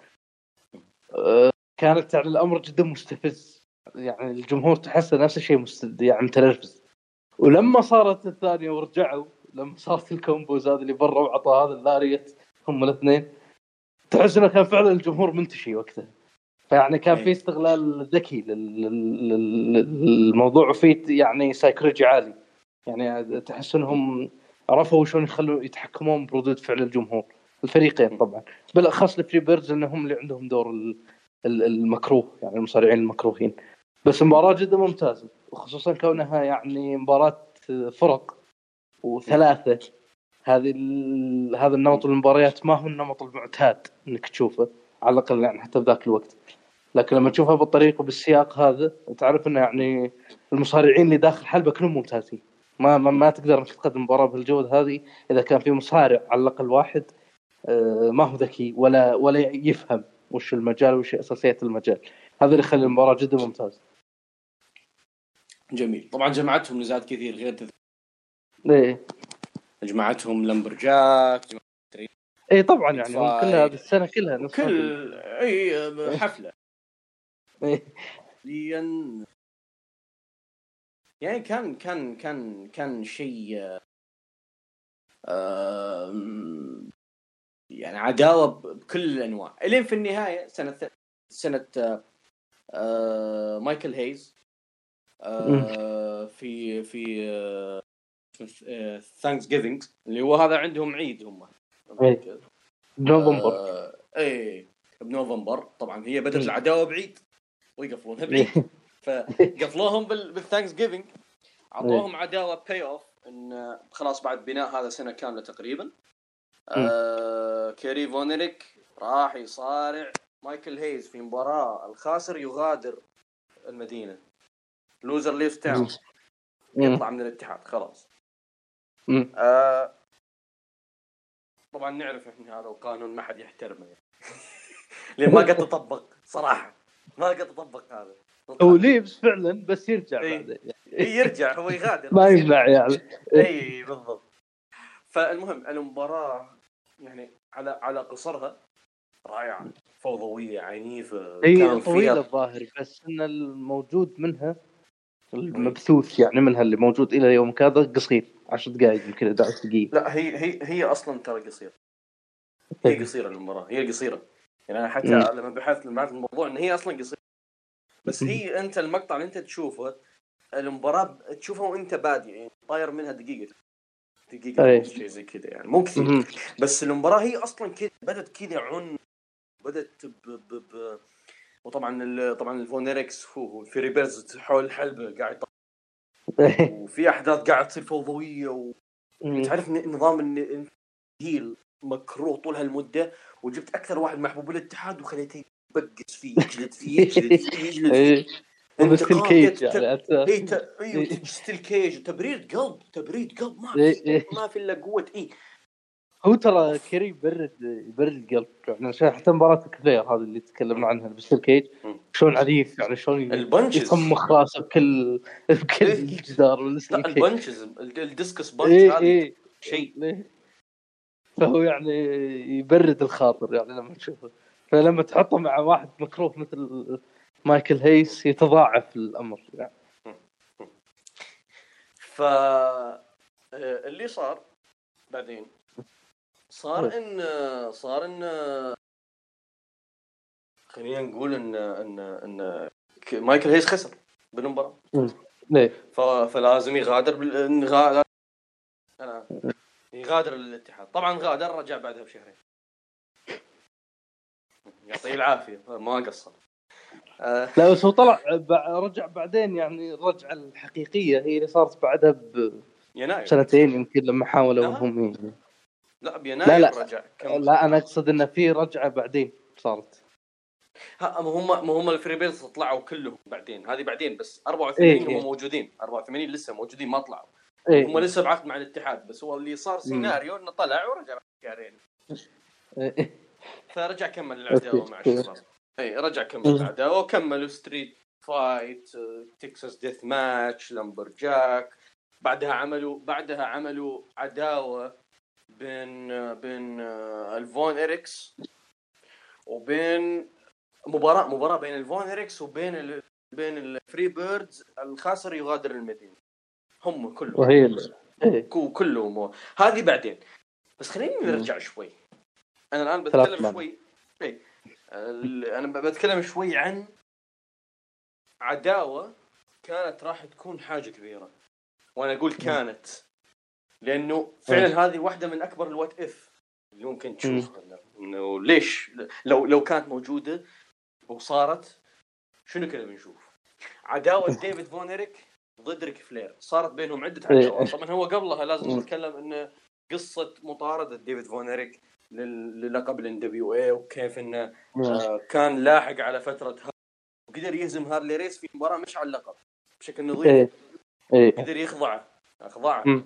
كانت يعني الامر جدا مستفز يعني الجمهور تحس نفس الشيء مستد يعني متنرفز. ولما صارت الثانيه ورجعوا لما صارت الكومبوز هذا اللي برا وعطى هذا اللاريت هم الاثنين تحس انه كان فعلا الجمهور منتشي وقتها. فيعني كان في استغلال ذكي للموضوع وفي يعني سايكولوجي عالي يعني تحس انهم عرفوا شلون يخلوا يتحكمون بردود فعل الجمهور الفريقين طبعا بالاخص الفري بيردز انهم اللي عندهم دور المكروه يعني المصارعين المكروهين. بس مباراة جدا ممتازة وخصوصا كونها يعني مباراة فرق وثلاثة. هذه هذا النمط المباريات ما هو النمط المعتاد انك تشوفه على الاقل يعني حتى بذاك الوقت، لكن لما تشوفها بالطريقة بالسياق هذا تعرف انه يعني المصارعين اللي داخل حلبة كلهم ممتازين. ما ما, ما تقدر انك تقدم مباراة بالجودة هذه اذا كان في مصارع على الاقل واحد ما هو ذكي ولا ولا يفهم وش المجال وش أساسيات المجال. هذا اللي يخلي المباراة جدا ممتاز. جميل. طبعا جمعتهم نزات كثير غير تذ... ايه جمعتهم لمبرجاك جمعت... ايه طبعا يعني كلها السنة كلها نفس كل اي حفلة ايه لين يعني كان كان كان كان شيء آه... يعني عداوة بكل الأنواع. الين في النهاية سنة سنه آه مايكل هيز آه في في آه ثانكس جيفينج اللي هو هذا عندهم عيد هم بنوفمبر آه اي بنوفمبر. طبعا هي بدت العداوه بعيد ويقفلونها بعيد فقفلوهم بالثانكس جيفينج عطوهم عداوه باي اوف ان خلاص بعد بناء هذا سنه كامله تقريبا آه كيري فونيريك راح يصارع مايكل هيز في مباراه الخاسر يغادر المدينه لوزر ليف تاون يطلع من الاتحاد خلاص. آه طبعا نعرف احنا هذا القانون ما حد يحترمه يعني. ليه ما قد تطبق صراحه ما قد تطبق هذا هو ليبس فعلا بس يرجع ايه بعدين يعني. يرجع هو يغادر ما يمنع يعني اي بالضبط. فالمهم المباراه يعني على على قصرها رائعه فوضويه عنيفه هي طويله الظاهر بس ان الموجود منها المبثوث يعني منها اللي موجود الى يوم كذا قصير عشر دقائق يمكن أحد عشر دقيقه. لا هي هي هي اصلا ترى قصيره هي قصيره المباراه هي قصيره يعني انا حتى م. لما بحثت معك الموضوع ان هي اصلا قصيره بس هي انت المقطع اللي انت تشوفه المباراه تشوفها وانت بادئ يعني طاير منها دقيقه دقيقه ونص شيء زي كذا يعني مو كثير بس المباراه هي اصلا كذا بدت كذا عن بدت ب ب ب وطبعا طبعا الفونيركس هو في بيرز حول الحلبه قاعد وفي احداث قاعد تصير فوضويه وتعرف نظام الهيل مكروه طول هالمده وجبت اكثر واحد محبوب بالاتحاد وخليته يبقس فيه يجلد فيه يجلد فيه يجلد فيه انت الكيج يعني ايوه ستيل كيج تبريد قلب تبريد قلب ما في ما في الا قوه اي هو ترى كيري يبرد يبرد القلب يعني حتى مباراة كلير هذه اللي تكلمنا عنها بالستيل كيج شلون عنيف يعني شلون يطمخ راسه بكل بكل الجدار لا البنشز الديسكس بنش هذه شيء فهو يعني يبرد الخاطر يعني لما تشوفه فلما تحطه مع واحد مكروه مثل مايكل هيس يتضاعف الأمر يعني. فاللي صار بعدين صار إن صار إن خلينا نقول إن إن إن مايكل هيس خسر بالمباراة ليه فلازم يغادر بالغادر أنا يغادر الاتحاد. طبعا غادر رجع بعدها بشهرين يعطيه العافية ما قصر أه لا بس هو طلع رجع بعدين يعني الرجعة الحقيقية هي اللي صارت بعدها بسنتين يمكن لما حاولوا هم لا بيناير لا رجع لا أنا أقصد إن في رجعة بعدين صارت ها ما هم ما هم الفريبيلز طلعوا كلهم بعدين هذه بعدين بس أربعة وثمانين إيه هم موجودين أربعة وثمانين لسه موجودين ما طلعوا إيه هم لسه بعقد مع الاتحاد بس هو اللي صار سيناريو إنه طلع ورجع شهرين إيه فرجع كمل العداوة مع الشباب اي رجع كمل العداوة وكملوا ستريت فايت تكساس ديث ماتش لامبرجاك بعدها عملوا بعدها عملوا عداوة بين بين الفون إريكس وبين مباراة مباراة بين الفون إريكس وبين ال... بين الفري بيردز الخاسر يغادر المدينة هم كلهم وهي كلهم هذه بعدين بس خليني نرجع شوي أنا الآن بتكلم شوي إيه أنا بتكلم شوي عن عداوة كانت راح تكون حاجة كبيرة وأنا أقول كانت لأنه فعلا هذه واحدة من أكبر الوات إف اللي ممكن تشوفها إنه ليش لو لو كانت موجودة وصارت شنو كنا بنشوف عداوة ديفيد فونيريك ضد ريك فلير صارت بينهم عدة عداوات. طبعا هو قبلها لازم نتكلم إنه قصة مطاردة ديفيد فونيريك للقب الان دبليو اي وكيف انه آه كان لاحق على فترة وقدر يهزم هارلي ريس في مباراة مش على اللقب بشكل نظيف قدر يخضعه أخضعه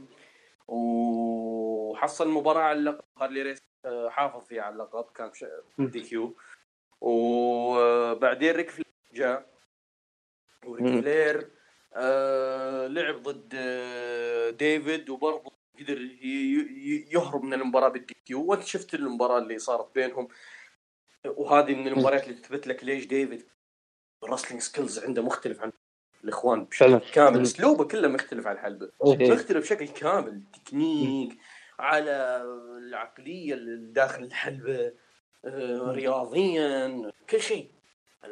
وحصل مباراة على اللقب هارلي ريس آه حافظ فيها على اللقب كان دي كيو وبعدين ريك فلير جاء وريك فلير آه لعب ضد آه ديفيد وبرضه قدر يهرب من المباراة بالدي كيو وانت شفت المباراة اللي صارت بينهم وهذه من المباريات اللي تثبت لك ليش ديفيد الرسلينج سكيلز عنده مختلف عن الإخوان بشكل كامل اسلوبه كله مختلف عن الحلبة مختلف بشكل كامل تكنيك على العقلية اللي داخل الحلبة آه رياضيا كل شيء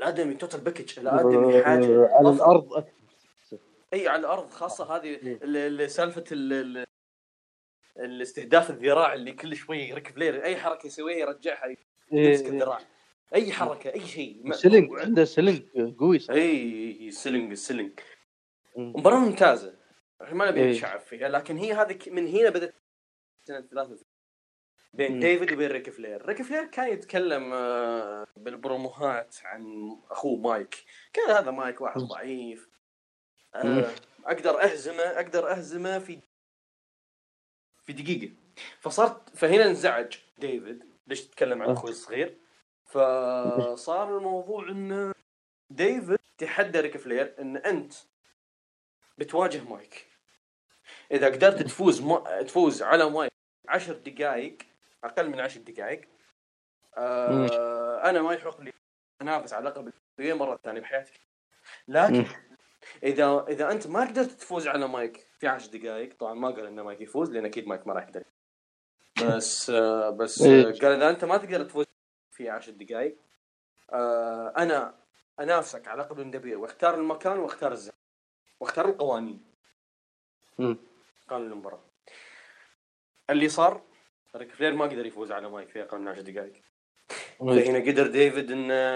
الادمي توتال باكج، الادمي حاجه على الارض اكثر. اي على الارض خاصه هذه اللي سالفه الاستهداف الذراع اللي كل شوي ريك فلير اي حركه يسويها يرجعها يمسك الذراع، اي حركه اي شيء. سلينج عنده سلينج قوي. اي سلينج السلينج مباراة ممتازه ما نبي نشعب فيها، لكن هي هذه من هنا بدت سنه ثلاثة بين ديفيد وبين ريك فلير. ريك فلير كان يتكلم بالبروموهات عن اخوه مايك، كان هذا مايك واحد ضعيف اقدر اهزمه اقدر اهزمه في في دقيقه. فصارت فهنا انزعج ديفيد ليش تتكلم عن اخوي الصغير، فصار الموضوع ان ديفيد تحدى ريك فلير ان انت بتواجه مايك، اذا قدرت تفوز ما... تفوز على مايك عشر دقائق اقل من عشر دقائق آه... انا ما يحق لي انافس على لقب البطولة مره ثانيه بحياتي. لكن اذا اذا انت ما قدرت تفوز على مايك في عشر دقائق، طبعا ما قال ان مايك يفوز لان اكيد مايك ما راح يقدر، بس آه... بس آه... قال اذا انت ما تقدر تفوز في عشر دقائق آه... انا انافسك على لقب الدبليو، واختار المكان واختار الزمن واختار القوانين. امم قانون المباراة اللي صار ريك فلير ما قدر يفوز على مايك في اقل من عشر دقائق. فهنا قدر ديفيد ان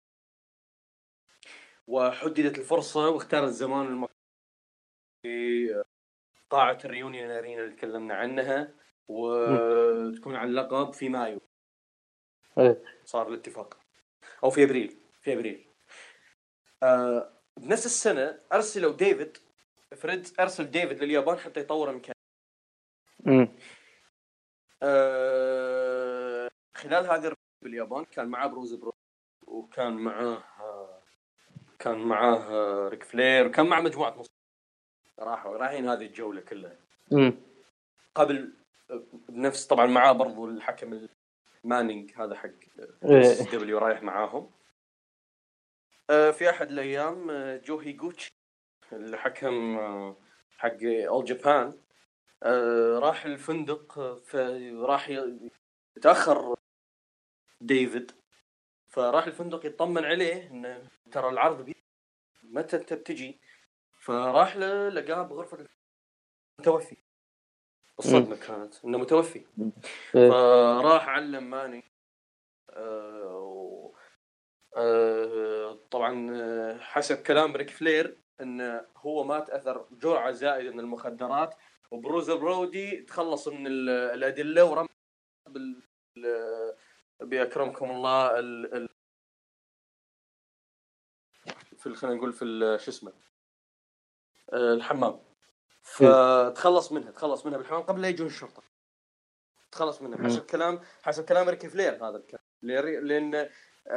وحددت الفرصة واختار الزمان والمكان في قاعة الريونيون ارينا اللي تكلمنا عنها، وتكون على اللقب في مايو. صار الاتفاق او في ابريل في ابريل آه بنفس السنة ارسلوا ديفيد فريد ارسل ديفيد لليابان حتى يطور مكان. امم آه خلال هذه باليابان كان معاه بروز برو وكان معاه كان معاه ريك فلير وكان مع مجموعة مصر راحوا رايحين هذه الجولة كلها. امم قبل بنفس طبعا معاه برضو الحكم المانينج هذا حق دبليو رايح معاهم. آه في أحد الأيام جو هيغوتشي الحكم حق أول جابان آه راح الفندق، فراح يتأخر ديفيد، فراح الفندق يطمن عليه إن ترى العرض بي متى أنت بتجي. فراح لقاه بغرفة متوفي، الصدمة كانت إنه متوفي. فراح علم ماني آه آه طبعا حسب كلام ريك فلير إنه هو ما تأثر جرعة زائدة من المخدرات، وبروز برودي تخلص من الأدلة ورمى بال بأكرمكم الله ال... ال... في خلينا نقول في شو اسمه الحمام، فتخلص منها تخلص منها بالحمام قبل لا يجون الشرطة، تخلص منها حسب كلام حسب كلام ريك فلير هذا الكلام. لأن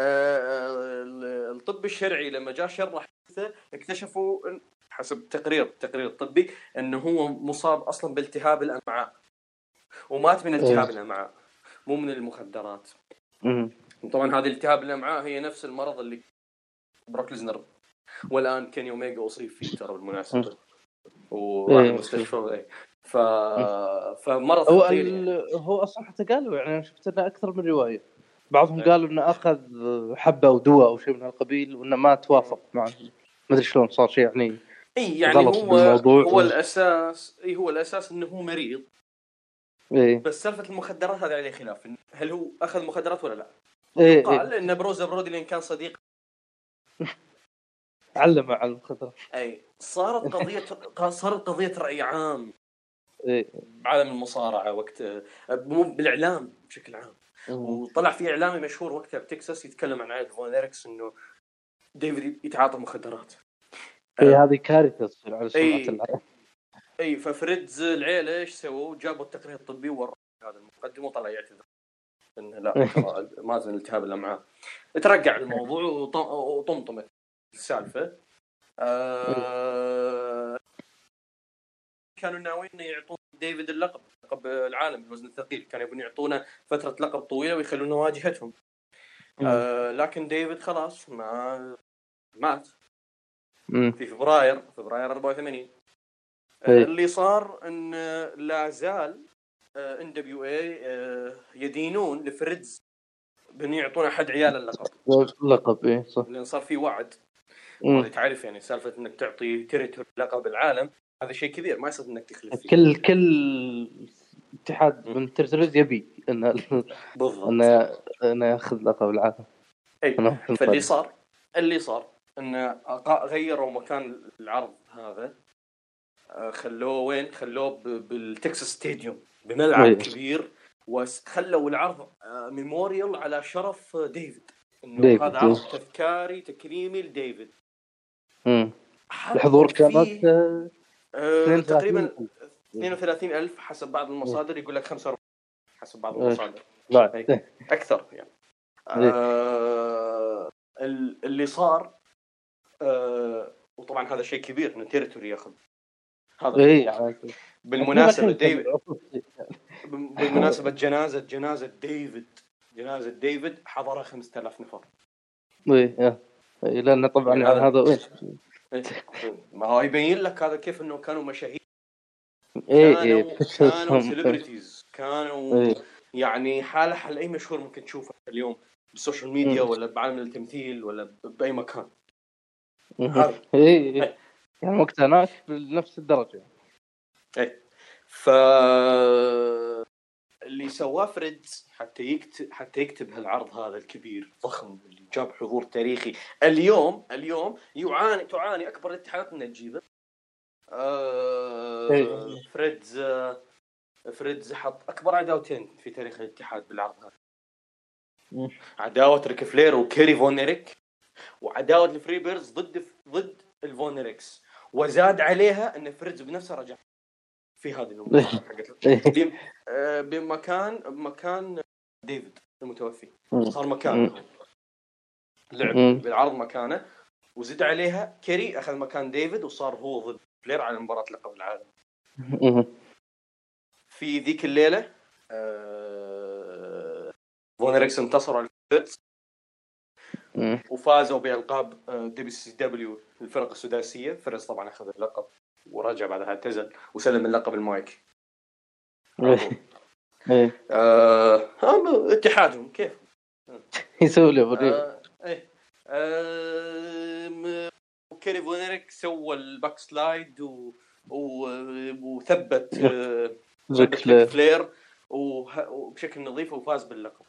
الطب الشرعي لما جاء شرح اكتشفوا حسب تقرير التقرير الطبي أنه هو مصاب أصلا بالتهاب الأمعاء ومات من التهاب الأمعاء مو من المخدرات. طبعا هذه التهاب الأمعاء هي نفس المرض اللي بروك ليزنر والآن كيني أوميجا أصيب فيه ترى بالمناسبة وراح المستشفى. ف فمرض خطير يعني. هو أصلا حتى قالوا يعني أنا شفت أنه أكثر من رواية، بعضهم قالوا إنه أخذ حبة أو دواء أو شيء من هالقبيل وإنه ما توافق مع ما أدري شلون صار شيء يعني إيه يعني هو هو الأساس إيه هو الأساس إنه هو مريض إيه. بس سالفة المخدرات هذا عليه خلاف، هل هو أخذ مخدرات ولا لا؟ إيه قال إيه. إن بروز برودي لين كان صديق علم على المخدرات. أي صارت قضية صارت قضية رأي عام إيه. عالم المصارعة وقت مو بالإعلام بشكل عام. وطلع في إعلامي مشهور وقتها بتكساس يتكلم عن عائلة فون إيريكس إنه ديفيد يتعاطى مخدرات. إيه هذه كارثة تصير على سمعة أي العالم. أي ففريدز العيلة إيش سووا؟ جابوا التقرير الطبي ووروا هذا المقدم وطلع يعتذر إنه لا ما زال التهاب الأمعاء. ترجع الموضوع وطمطمت السالفة. أه... كانوا ناويين يعطون ديفيد اللقب لقب العالم بالوزن الثقيل، كانوا يبون يعطونه فترة لقب طويلة ويخلونه واجهتهم. أه... لكن ديفيد خلاص ما مات في فبراير فبراير أربعة وثمانين. أه... اللي صار إن لا زال إن دبليو إيه يدينون لفريدز بني يعطون احد عيال اللقب اللقب ايه صح، لان صار في وعد. وهذه تعرف يعني سالفه انك تعطي تيريتوري لقب العالم هذا شيء كبير ما يصير انك تخلف فيه. كل كل اتحاد من الترتيبات يبي انه بالضبط انه انه ياخذ لقب العالم. اي فاللي صار اللي صار انه غيروا مكان العرض هذا، خلوه وين؟ خلوه بالتكساس ستاديوم بملعب أيه. كبير، وخلوا العرض ميموريال على شرف ديفيد، انه ديفيد. هذا عرض تذكاري تكريمي لديفيد. امم الحضور كانت آه تقريبا اثنين وثلاثين ألف حسب بعض المصادر، يقول لك خمسة وأربعين حسب بعض المصادر. لا اكثر يعني. آه اللي صار آه وطبعا هذا شيء كبير انه تيريتوري ياخذ هذا. ايه يعني بالمناسبة ديفيد بالمناسبة جنازة جنازة ديفيد جنازة ديفيد حضرها خمسة آلاف نفر. ايه ايه لأن طبعا يعني هذا, هذا إيه؟ ما هو يبين لك هذا كيف انه كانوا مشاهير. ايه كانوا ايه كانوا سيلبرتيز، كانوا إيه. يعني حالة حال اي مشهور ممكن تشوفه اليوم بالسوشيال ميديا ولا بعالم التمثيل ولا بأي مكان. هذا ايه ايه يعني مقتنعك بنفس الدرجة. ايه ف اللي سواه فريدز حتى يكتب حتى يكتب هالعرض هذا الكبير ضخم اللي جاب حضور تاريخي. اليوم اليوم يعاني تعاني اكبر الاتحادات انها تجيبه. آه فريدز آه فريدز حط اكبر عداوتين في تاريخ الاتحاد بالعرض هذا، عداوه ريك فلير وكيري فون إيريك، وعداوه الفريبرز ضد ضد الفون إيريكس، وزاد عليها ان فريدز بنفسه رجع في هذه المباراة حقت بمكان بمكان ديفيد المتوفي، صار مكانه لعب بالعرض مكانه، وزد عليها كيري أخذ مكان ديفيد وصار هو ضد فلير على مباراة لقب العالم. في ذيك الليلة فون إيريكس انتصر على فريدز وفازوا بألقاب دبليو سي دبليو الفرق السداسية. فريدز طبعا أخذ اللقب ورجع بعدها اعتزل وسلم اللقب المايك. ايه آه اتحادهم كيف يسوي له آه ايه آه وكيري فون إيريك سوى الباك سلايد و... و... وثبت آه فلير وبشكل نظيف وفاز باللقب.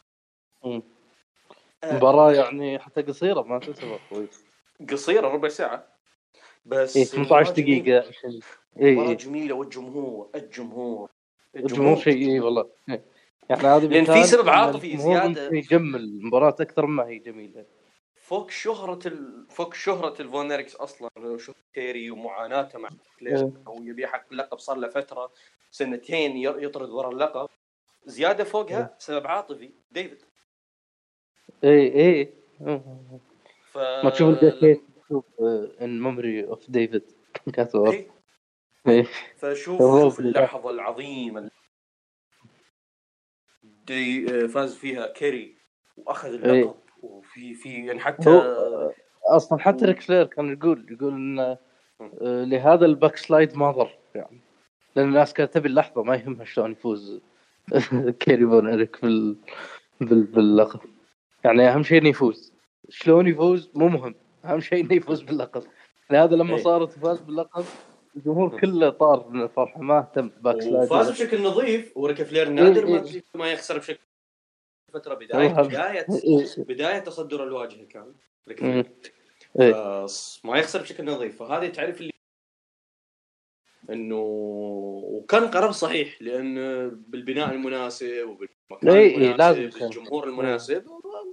مباراة يعني حتى قصيرة ما تعتبر كويس، قصيرة ربع ساعة بس إيه ثمانية عشر دقيقة عشان مباراة إيه جميلة. والجمهور الجمهور الجمهور شيء إيه والله إيه. يعني هذا لأن في سبب عاطفي زيادة يجمل المباراة أكثر ما هي جميلة. فوق شهرة ال... فوق شهرة الفون إيريكس أصلاً وشهرة كيري ومعاناته مع فلير ويبي حق اللقب صار له فترة سنتين يطرد ورا اللقب، زيادة فوقها سبب عاطفي ديفيد. إيه إيه ف... ما تشوف الجاكيت تشوف إن memory of ديفيد كاتب إيه إيه فشوف شوف اللحظة العظيمة دي فاز فيها كيري وأخذ اللقب. إيه. وفي في يعني حتى اصلا حتى ريك فلير كان يقول يقول ان لهذا الباك سلايد ما ضر يعني، لان الناس كانت تبي اللحظه ما يهمها شلون يفوز كيري فون إيريك بال باللقب. يعني اهم شيء انه يفوز، شلون يفوز مو مهم، اهم شيء انه يفوز باللقب. لهذا لما صارت فاز باللقب الجمهور كله طار من الفرحه ما اهتم باك سلايد وفاز بشكل نظيف. وريك فلير نادر ما ما يخسر بشكل فترة بداية بداية بداية تصدر الواجهة كان ما يخسر بشكل نظيف. فهذه تعرف اللي إنه وكان قرار صحيح لأن بالبناء المناسب وبالمكان المناسب بالجمهور المناسب.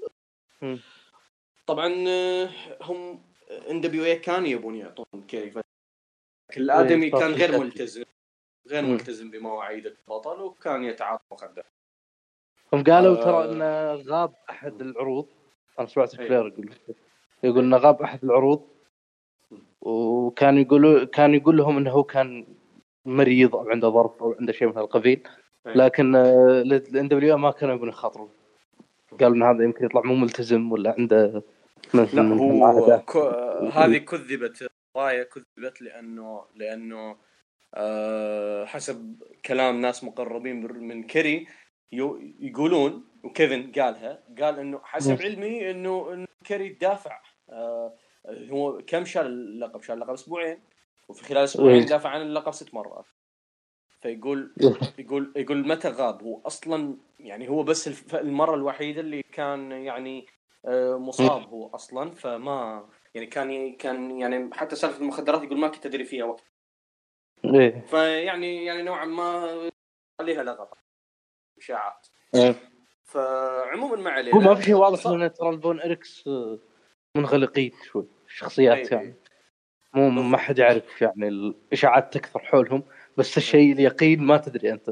طبعا هم إن دبليو إيه كان يبون يعطون كيري، لكن الآدمي كان غير ملتزم غير ملتزم بمواعيد البطل وكان يتعاطى مخدرات. هم قالوا آه ترى إن غاب أحد العروض. أنا سمعت فلير يقول يقول إن غاب أحد العروض، وكان يقولوا كان يقول لهم إنه هو كان مريض أو عنده ظرف أو عنده شيء من هالقبيل، لكن الإن دبليو ما كانوا يبون يخاطروا. قالوا إن هذا يمكن يطلع مو ملتزم ولا عنده لا هو ك... هذه كذبت راية كذبت لأنه لأنه أه حسب كلام ناس مقربين من كيري يقولون وكيفن قالها، قال انه حسب علمي انه إنه كيري يدافع. آه هو كم شال اللقب؟ شال اللقب اسبوعين، وفي خلال اسبوعين دافع عن اللقب ست مرات. فيقول يقول يقول متى غاب هو اصلا؟ يعني هو بس المره الوحيده اللي كان يعني مصاب هو اصلا، فما يعني كان كان يعني حتى سالفه المخدرات يقول ما كنت ادري فيها وقت. فيعني يعني نوعا ما عليها لغط اشاعات. فعموما ما علينا، هو ما في شيء واضح لان ترى الفون إريكس منغلقين شوي شخصيات. يعني مو ما حد يعرف، يعني الاشاعات تكثر حولهم، بس الشيء اليقين ما تدري انت.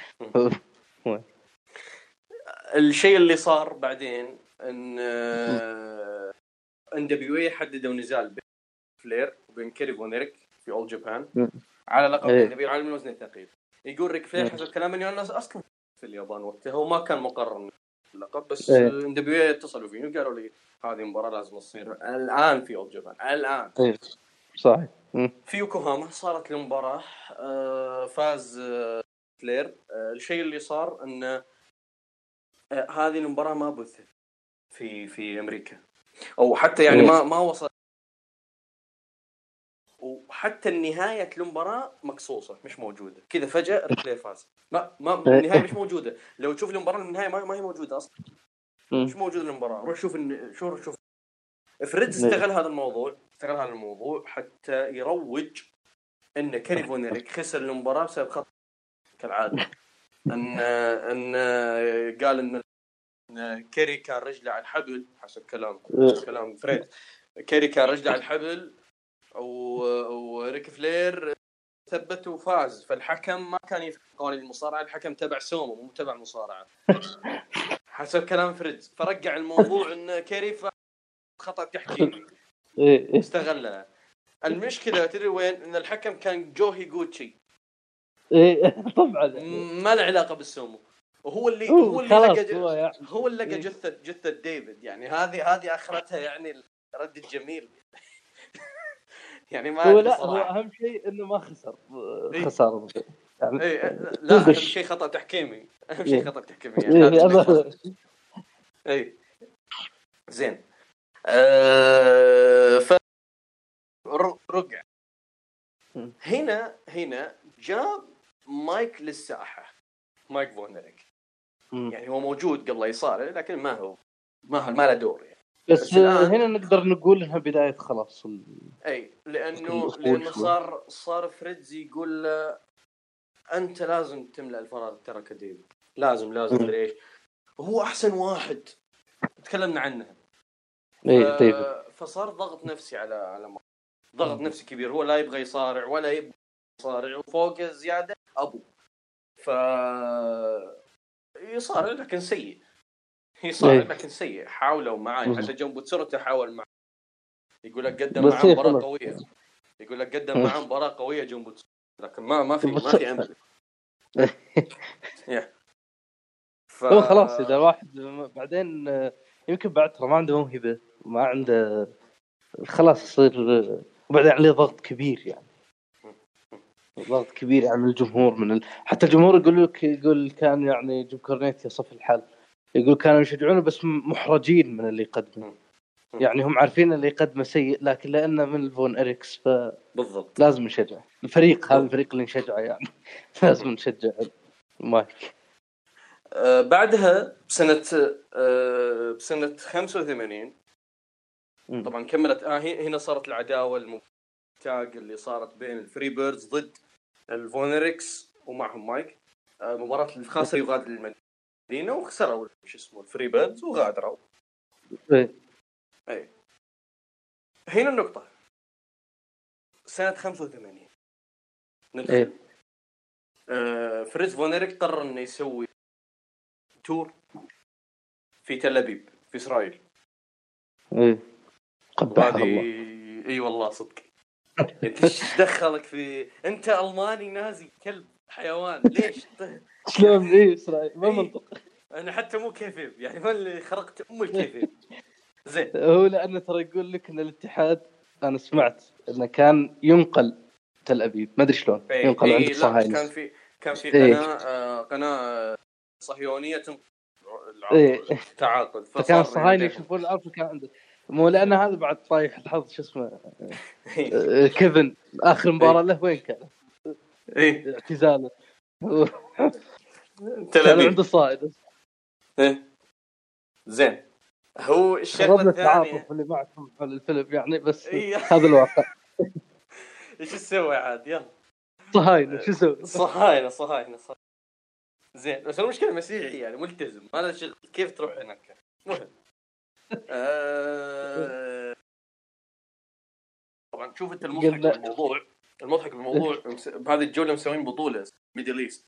الشيء اللي صار بعدين ان ان دبليو اي حددوا نزال بين فلير وبين كيري فون إريك في اول جابان على لقب النبي العالمي الوزن الثقيل. يقول ريك فلير حسب كلام انه الناس اصلا في اليابان وقتها هو ما كان مقرر اللقب، بس ان دبليو اي اتصلوا فيه وقالوا لي هذه مباراه لازم تصير الان في اول جابان الان. صحيح. في يوكوهاما صارت المباراه، فاز فلير. الشيء اللي صار ان هذه المباراه ما بثت في في امريكا، او حتى يعني ما ما وصل، وحتى النهايه المباراه مقصوصه مش موجوده كذا فجاه. ريكلير فاز، ما ما النهايه مش موجوده. لو تشوف المباراه النهايه ما, ما هي موجوده اصلا، مش موجوده المباراه. روح شوف إن شو شوف فريدز استغل هذا الموضوع استغل هذا الموضوع حتى يروج ان كيري فون إريك خسر المباراه بسبب خطأ كالعاده. ان ان قال ان كيري كان رجله على الحبل حسب كلام كلام فريد. كيري كان رجله على الحبل وريك فلير ثبت وفاز، فالحكم ما كان يفهم قوانين المصارعه، الحكم تبع سومو مو تبع المصارعه حسب كلام فريد. فرجع الموضوع ان كيري خطأ تحكيمي استغلها. المشكله تدري وين؟ ان الحكم كان جو هيغوتشي. ايه طبعا ما له علاقه بالسومو، وهو اللي هو اللي لقى هو, يعني. هو اللي لقى جثه جثه ديفيد. يعني هذه هذه اخرتها يعني رد الجميل يعني ما هو لا هو اهم شيء انه ما خسر خساره يعني إيه لا اهم شيء خطا تحكيمي اهم شيء خطا تحكيمي يعني إيه هذا اي زين. أه ف رجع هنا هنا جاب مايك للساحه. مايك فون إريك يعني هو موجود قبل يصارع لكن ما هو ما ما له دور يعني. بس, بس هنا نقدر نقول انها بدايه خلاص ال... اي لانه لانه صار صار فريدز يقول له انت لازم تملأ الفراغ ترى كديب لازم لازم تدري ايش. وهو احسن واحد تكلمنا عنه. اي طيب. فصار ضغط نفسي على على ضغط نفسي كبير. هو لا يبغى يصارع ولا يبغى يصارع وفوق زياده ابو. ف يصارع لكن سيء يصارع لكن سيء. حاولوا معي حتى جنب تسرو تحاول معه. يقول لك قدم معه مباراة قوية يقول لك قدم معه مباراة قوية جنب تسرو لكن ما ما في ما في أمل. ف... هو خلاص إذا واحد بعدين يمكن بعد ترى ما عنده موهبة ما عنده خلاص يصير وبعدين عليه ضغط كبير يعني ضغط كبير عن الجمهور من ال... حتى الجمهور يقول لك يقول كان يعني جيم كورنيت يصف الحال يقول كانوا يشجعونه بس محرجين من اللي يقدمه. يعني هم عارفين اللي يقدمه سيء لكن لأنه من الفون إريكس ف بالضبط لازم نشجع الفريق. هذا الفريق اللي نشجعه يعني لازم نشجع مايك. آه بعدها بسنة آه بسنة خمسة وثمانين طبعا كملت آه هنا صارت العداوة المتاج اللي صارت بين الفري بيردز ضد الفون إريكس ومعهم مايك. آه مباراة الخاصة يغادر المدينة وخسروا شو اسمه الفري بيردز وغادروا. اي هنا النقطة سنة خمسة وثمانين ندخل إيه؟ آه فريز فون إريك قرر انه يسوي تور في تل أبيب في إسرائيل. ايه قبحها الله. اي والله صدق انت ايش دخلك في انت ألماني نازي كلب حيوان ليش شلون ايه إسرائيل ما منطق. انا حتى مو كيفيب يعني ما اللي خرقت ام الكيفيب. زين هو لأنه ترى يقول لك ان الاتحاد انا سمعت انه كان ينقل تل أبيب ما ادري شلون ينقل عند الصهاينة. كان في كان في قناه إيه؟ آه قناه صهيونيه تعاقد. فكان الصهاينة يشوفون الأرض كان عنده مو لأن هذا بعد طايح الحظ شو اسمه كيفن آخر مباراة له وين كان إيه اعتزاله كان عنده صائد. إيه زين. هو الشغلة الثانية اللي معكم في الفيلم يعني بس إيه. هذا الواقع. إيش تسوي عاد يلا صهاينة شو سوي صهاينة صهاينة صهاينة زين. بس المشكلة مسيحي يعني ملتزم هذا شغل كيف تروح هناك مهم. أه... طبعا شوف انت المضحك بالموضوع المضحك بالموضوع بهذه الجولة مسوين بطولة ميدل ايست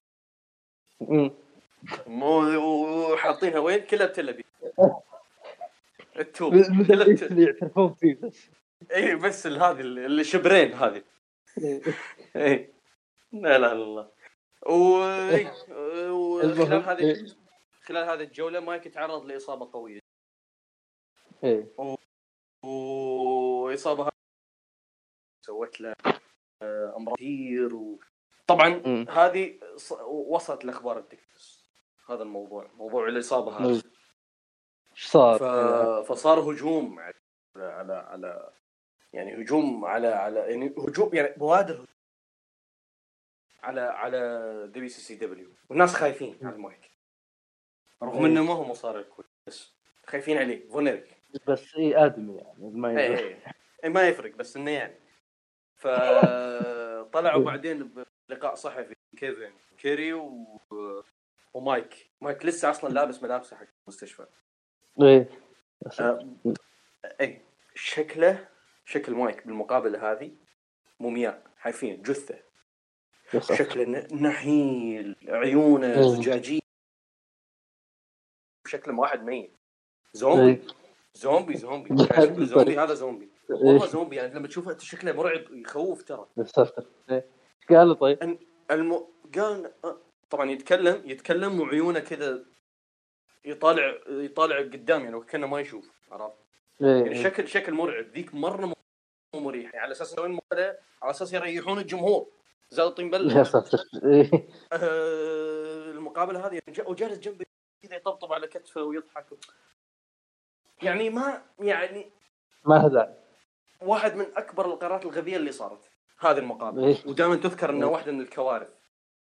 مو حاطينها وين كلها بتلبي التوب اللي يعترفون فيه بس اي بس هذه اللي شبرين هذه اي لا لا الله. وخلال هذه خلال هذه الجولة مايك تعرض لإصابة قوية ايه وإصابة سوت له أمراض كثير. وطبعا هذه وصلت لأخبار التكتس هذا الموضوع موضوع الإصابة هذا ايش صار ف... فصار هجوم على على على يعني هجوم على على يعني هجوم يعني بوادر على على دبليو سي سي دبليو والناس خايفين على مايك رغم انه ما هو مصارع كويس بس خايفين عليه فونيريك بس اي ادمي يعني ما يفرق اي اي ما يفرق بس انه يعني فطلعوا بعدين بلقاء صحفي كيفن كيري و... ومايك مايك لسه اصلا لابس ملابسه حق المستشفى ايه آه... اي شكله شكل مايك بالمقابله هذه مومياء حايفين جثه شكله نحيل عيونه زجاجيه شكله واحد ميت زومبي زومبي زومبي شكله زومبي هذا زومبي والله زومبي يعني لما تشوفه شكله مرعب يخوف ترى. قال طيب الم... قال طبعا يتكلم يتكلم وعيونه كذا يطالع يطالع قدام يعني وكأنه ما يشوف عرفت يعني شكل شكل مرعب ذيك مرة مو مريح يعني على اساس يسوون مقابله على اساس يريحون الجمهور زالطين بله يا ساتر آه المقابله هذه وجالس جنبي كذا يطبطب على كتفه ويضحك يعني ما يعني ما هذا واحد من اكبر القرارات الغبيه اللي صارت هذه المقابله ودائما تذكر انه واحده من الكوارث.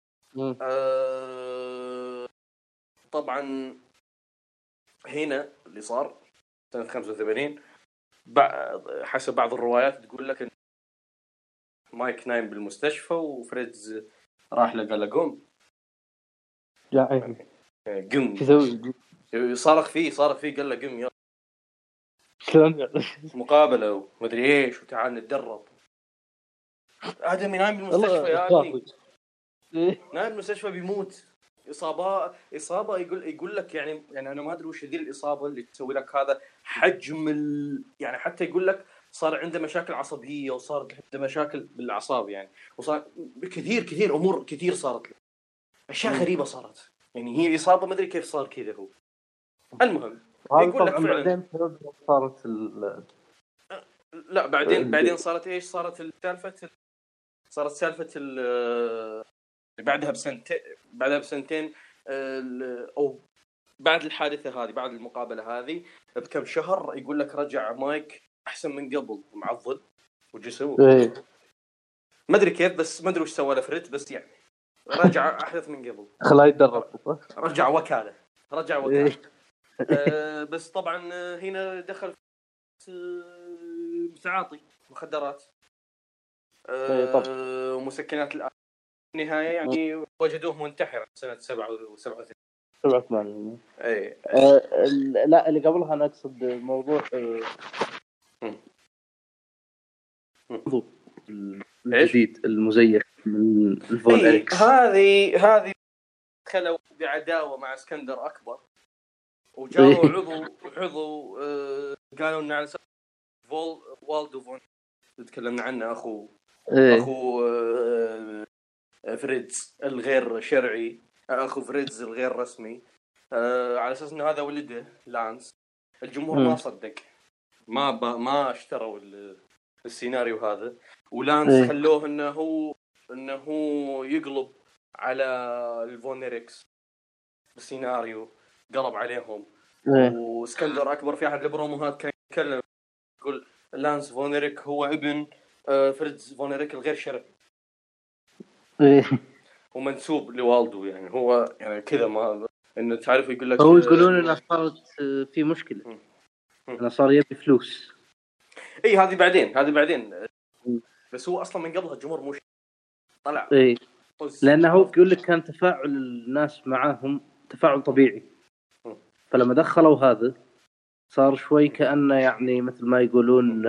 آه طبعا هنا اللي صار سنه خمسة وثمانين حسب بعض الروايات تقول لك إن مايك نايم بالمستشفى وفريدز راح له قال له قم يا عيني قم صارخ فيه صارخ فيه قال له قم يلا شلون مقابله ومدري ايش وتعال نتدرب. ادمي نايم بالمستشفى يا ابني نايم بالمستشفى بيموت اصابه اصابه يقول يقول لك يعني يعني انا ما ادري وش ذي الاصابه اللي تسوي لك هذا حجم ال... يعني حتى يقول لك صار عنده مشاكل عصبيه وصار عنده مشاكل بالاعصاب يعني وصار كثير كثير امور كثير صارت له اشياء غريبه صارت يعني هي اصابه ما ادري كيف صار كذا هو. المهم يقول لك بعدين صارت ال... لا بعدين بعدين صارت ايش صارت السالفه صارت سالفه ال... بعدها بسنتين بعدها بسنتين او بعد الحادثه هذه بعد المقابله هذه بكم شهر يقول لك رجع مايك احسن من قبل معضل وجسمه ما ادري كيف بس ما ادري وش سوى له فريد بس يعني رجع احدث من قبل خلاه يتدرب رجع وكاله رجع وكاله أه بس طبعا هنا دخل تعاطي مخدرات أه ومسكنات الآن النهاية يعني وجدوه منتحر سنة سبعة وسبعة سبعة وثمانين اي أه لا اللي قبلها انا اقصد موضوع موضوع الجديد المزيف من الفون إريكس هذه هذه دخلوا بعداوة مع اسكندر أكبر وجاءوا عضو عضو أه قالوا إن على فول والدو فون تكلمنا عنه أخو إيه. أخو أه فريدز الغير شرعي أخو فريدز الغير رسمي أه على أساس إنه هذا ولده لانس. الجمهور ما صدق ما ب... ما اشتروا السيناريو هذا ولانس إيه. خلوه إنه هو إنه هو يقلب على الفون إريكس بالسيناريو قلب عليهم. إيه. واسكندر اكبر في احد البروموهات كان يتكلم يقول لانس فون إيريك هو ابن آه، فريدز فون إيريك الغير شرعي. إيه. ومنسوب لوالده يعني هو يعني كذا ما انه تعرف يقول لك هو يقولون انه صارت في مشكله انه صار يبي فلوس. اي هذه بعدين هذه بعدين بس هو اصلا من قبلها الجمهور مش طلع. اي لانه هو يقول لك كان تفاعل الناس معاهم تفاعل طبيعي، فلما دخلوا هذا صار شوي كأنه يعني مثل ما يقولون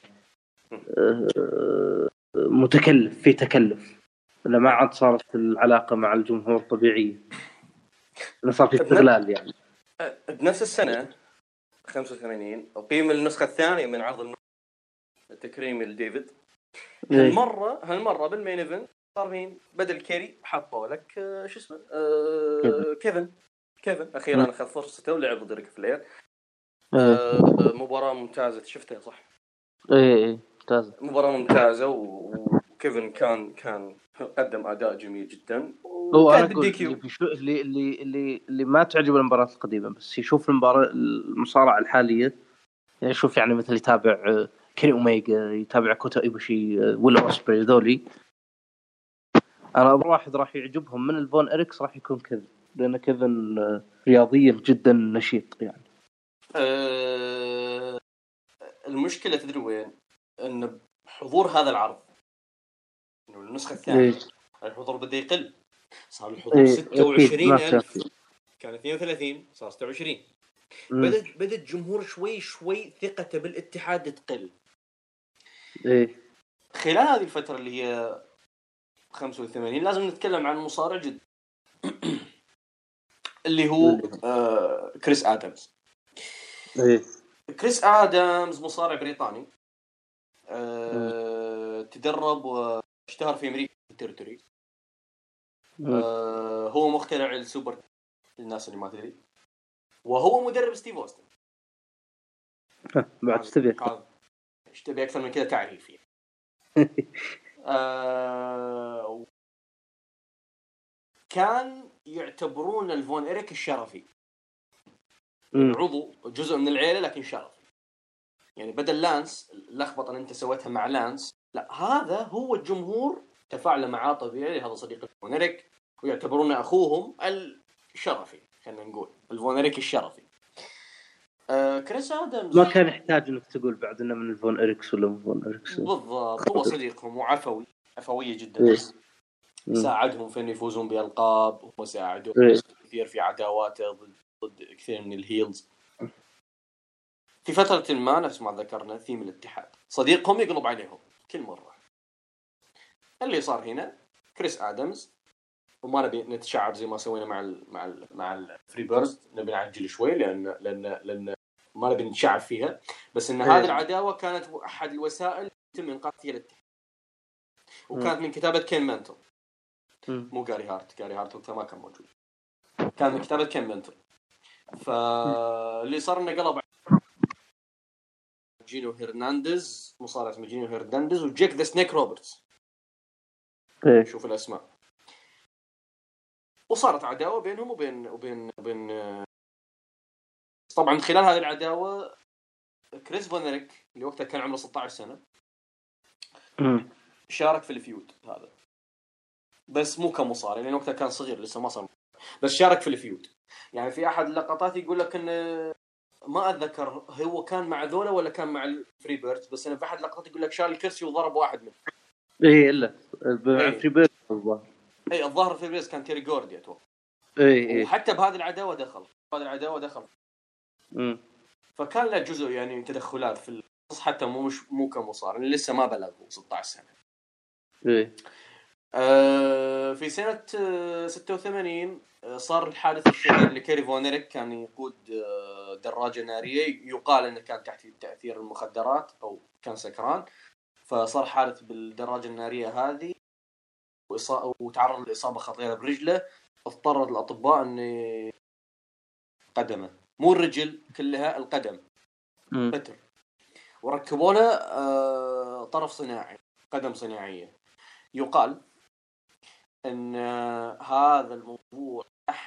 متكلف، في تكلف، لما عاد صارت العلاقة مع الجمهور طبيعية، صار في استغلال يعني. بنفس السنة خمسة وثمانين أقيم النسخة الثانية من عرض التكريم لديفيد. هالمرة هالمرة بالمين إيفنت صار مين بدل كيري حطوا لك آه شو اسمه آه كيفن كيفن أخيرا أخذ فرصته ولعب ضد ريك فلير. آه مباراة ممتازة شفتها صح؟ إيه إيه ممتازة، مباراة ممتازة وكيفن كان كان قدم أداء جميل جدا. هو أنا أقول اللي, بشو... اللي اللي اللي اللي ما تعجب المباراة القديمة بس يشوف المباراة المصارعة الحالية، يعني يشوف يعني مثل يتابع كيني أوميجا، يتابع كوتا إيبوشي، ويل أوسبري، ذولي. أنا أول واحد راح يعجبهم من الفون إريكس راح يكون كيفن، لأن كيفن رياضيا جدا نشيط يعني. أه... المشكلة تدري وين؟ أن حضور هذا العرض إنه النسخة الثانية إيه؟ الحضور بدأ يقل، صار الحضور إيه؟ ستة وعشرين ألف، كان اثنين وثلاثين صار ستة وعشرين. بدأ بدأ الجمهور شوي شوي ثقته بالاتحاد تقل. إيه؟ خلال هذه الفترة اللي هي خمسة وثمانين لازم نتكلم عن مصارع جد اللي هو آه كريس آدمز. إيه؟ كريس آدمز مصارع بريطاني آه تدرب واشتهر في أمريكا التريتوري. آه هو مخترع السوبر الناس اللي ما تدري، وهو مدرب ستيف أوستن. بعد اشتبه أكثر اشتبه أكثر من كذا تعريف يعني. آه كان يعتبرون الفون إيريك الشرفي، يعني عضو جزء من العيلة لكن شرفي، يعني بدل لانس اللخبطة اللي انت سويتها مع لانس، لا هذا هو الجمهور تفاعل معاه طبيعي، هذا صديق الفون إيريك ويعتبرونه أخوهم الشرفي، خلينا نقول الفون إيريك الشرفي. آه كريس آدمز ما كان يحتاج انك تقول بعد انه من الفون إريكس ولا من فون إريكس، بالضبط هو صديقهم وعفوي عفوية جدا. إيه؟ ساعدهم في أن يفوزون بألقاب، وساعدهم إيه؟ كثير في عداواته ضد ضد كثير من الهيلز. في فترة ما نفس ما ذكرنا ثيم الاتحاد صديقهم يقلب عليهم كل مرة. اللي صار هنا كريس آدمز، وما نبي نتشعب زي ما سوينا مع ال مع ال مع الفري بيرست، نبي نعجل شوي لأن لأن لأن ما نبي نتشعب فيها، بس إن هذه العداوة كانت أحد الوسائل تم إنقاذ فيها الاتحاد، وكانت من كتابة كين مانتل مو جاري هارت. جاري هارت وقتها ما كان موجود، كان من كتابة كين مانتل. فاللي صار إنه قلب جينو هيرنانديز، مصارع اسمه جينو هيرنانديز، وجيك ذا سنيك روبرتس. إيه؟ شوف الأسماء. وصارت عداوة بينهم وبين وبين وبين طبعا خلال هذه العداوة كريس فون إيريك اللي وقتها كان عمره ستة عشر سنة شارك في الفيود هذا، بس مو كمصارع لأن وقتها كان صغير لسه ما صار، بس شارك في الفيود. يعني في أحد اللقطات يقول لك إن ما أتذكر هو كان مع ذولا ولا كان مع الفري بيردز، بس أنا في أحد اللقطات يقول لك شال الكرسي وضرب واحد منه. إيه إلا الفري بيردز الظاهر. إيه الظاهر الفري بيردز كان تيري جوردي أتوقع. إيه إيه. وحتى بهذه العداوة دخل هذه العداوة دخل. امم فكان له جزء يعني تدخلات في القصة، حتى مو مش مو كمصارع اللي لسه ما بلغ ستة عشر سنة. إيه. آه في سنة ستة وثمانين صار الحادث الشهير لكيري فون إيريك، كان يقود دراجة نارية، يقال أنه كان تحت تأثير المخدرات أو كان سكران، فصار حادث بالدراجة النارية هذه وتعرض لإصابة خطيرة برجله. اضطر الأطباء أن قدمه مو الرجل كلها القدم بتر، وركبوا له آه طرف صناعي قدم صناعية. يقال أن هذا الموضوع أحد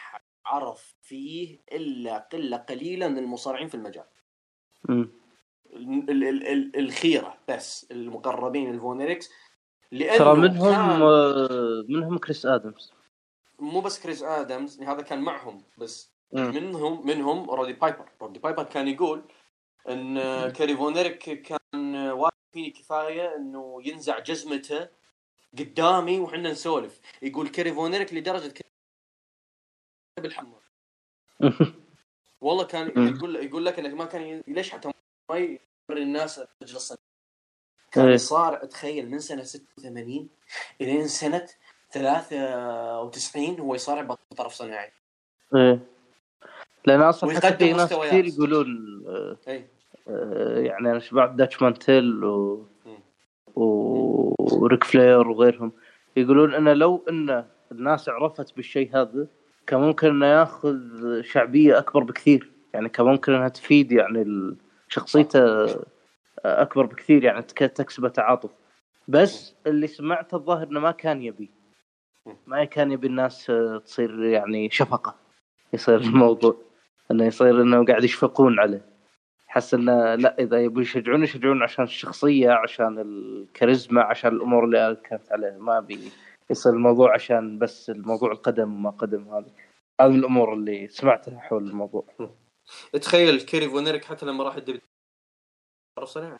عرف فيه الا قله قليله من المصارعين في المجال. امم ال- ال- ال- الخيره بس المقربين الفونيركس، لانه ترى منهم كان آه، منهم كريس ادمز. مو بس كريس ادمز، هذا كان معهم بس. مم. منهم منهم رودي بايبر. رودي بايبر كان يقول ان كيري فونيرك كان واثق فيني كفايه انه ينزع جزمته قدامي وحنا نسولف. يقول كيري فونيرك لدرجه كيري بالحمام والله كان يقول يقول لك انك ما كان ي- ليش حتى ما يوري الناس رجل الصناعي. كان إيه. يصارع تخيل من سنه ستة وثمانين الى سنه ثلاثة وتسعين هو يصارع بطرف صناعي. ايه لان اصلا حتى ويقدم في ناس مستويات. كثير يقولون آه، اي آه، يعني انا شبعت داتش مانتيل و... مم. و- وريك فلير وغيرهم يقولون انه لو ان الناس عرفت بالشيء هذا كان ممكن انه ياخذ شعبيه اكبر بكثير، يعني كان ممكن انها تفيد يعني ال- شخصيته اكبر بكثير، يعني تك- تكسبه تعاطف. بس اللي سمعته الظاهر انه ما كان يبي ما كان يبي الناس آه، تصير يعني شفقه، يصير الموضوع انه يصير انه قاعد يشفقون عليه. حس انه لا، اذا يبون يشجعون يشجعون عشان الشخصيه، عشان الكاريزما، عشان الامور اللي كانت عليه. ما بي يصير الموضوع عشان بس الموضوع القدم وما قدم. هذه هذه الامور اللي سمعتها حول الموضوع. تخيل كيري فونيرك حتى لما راح الدب طرف صناعي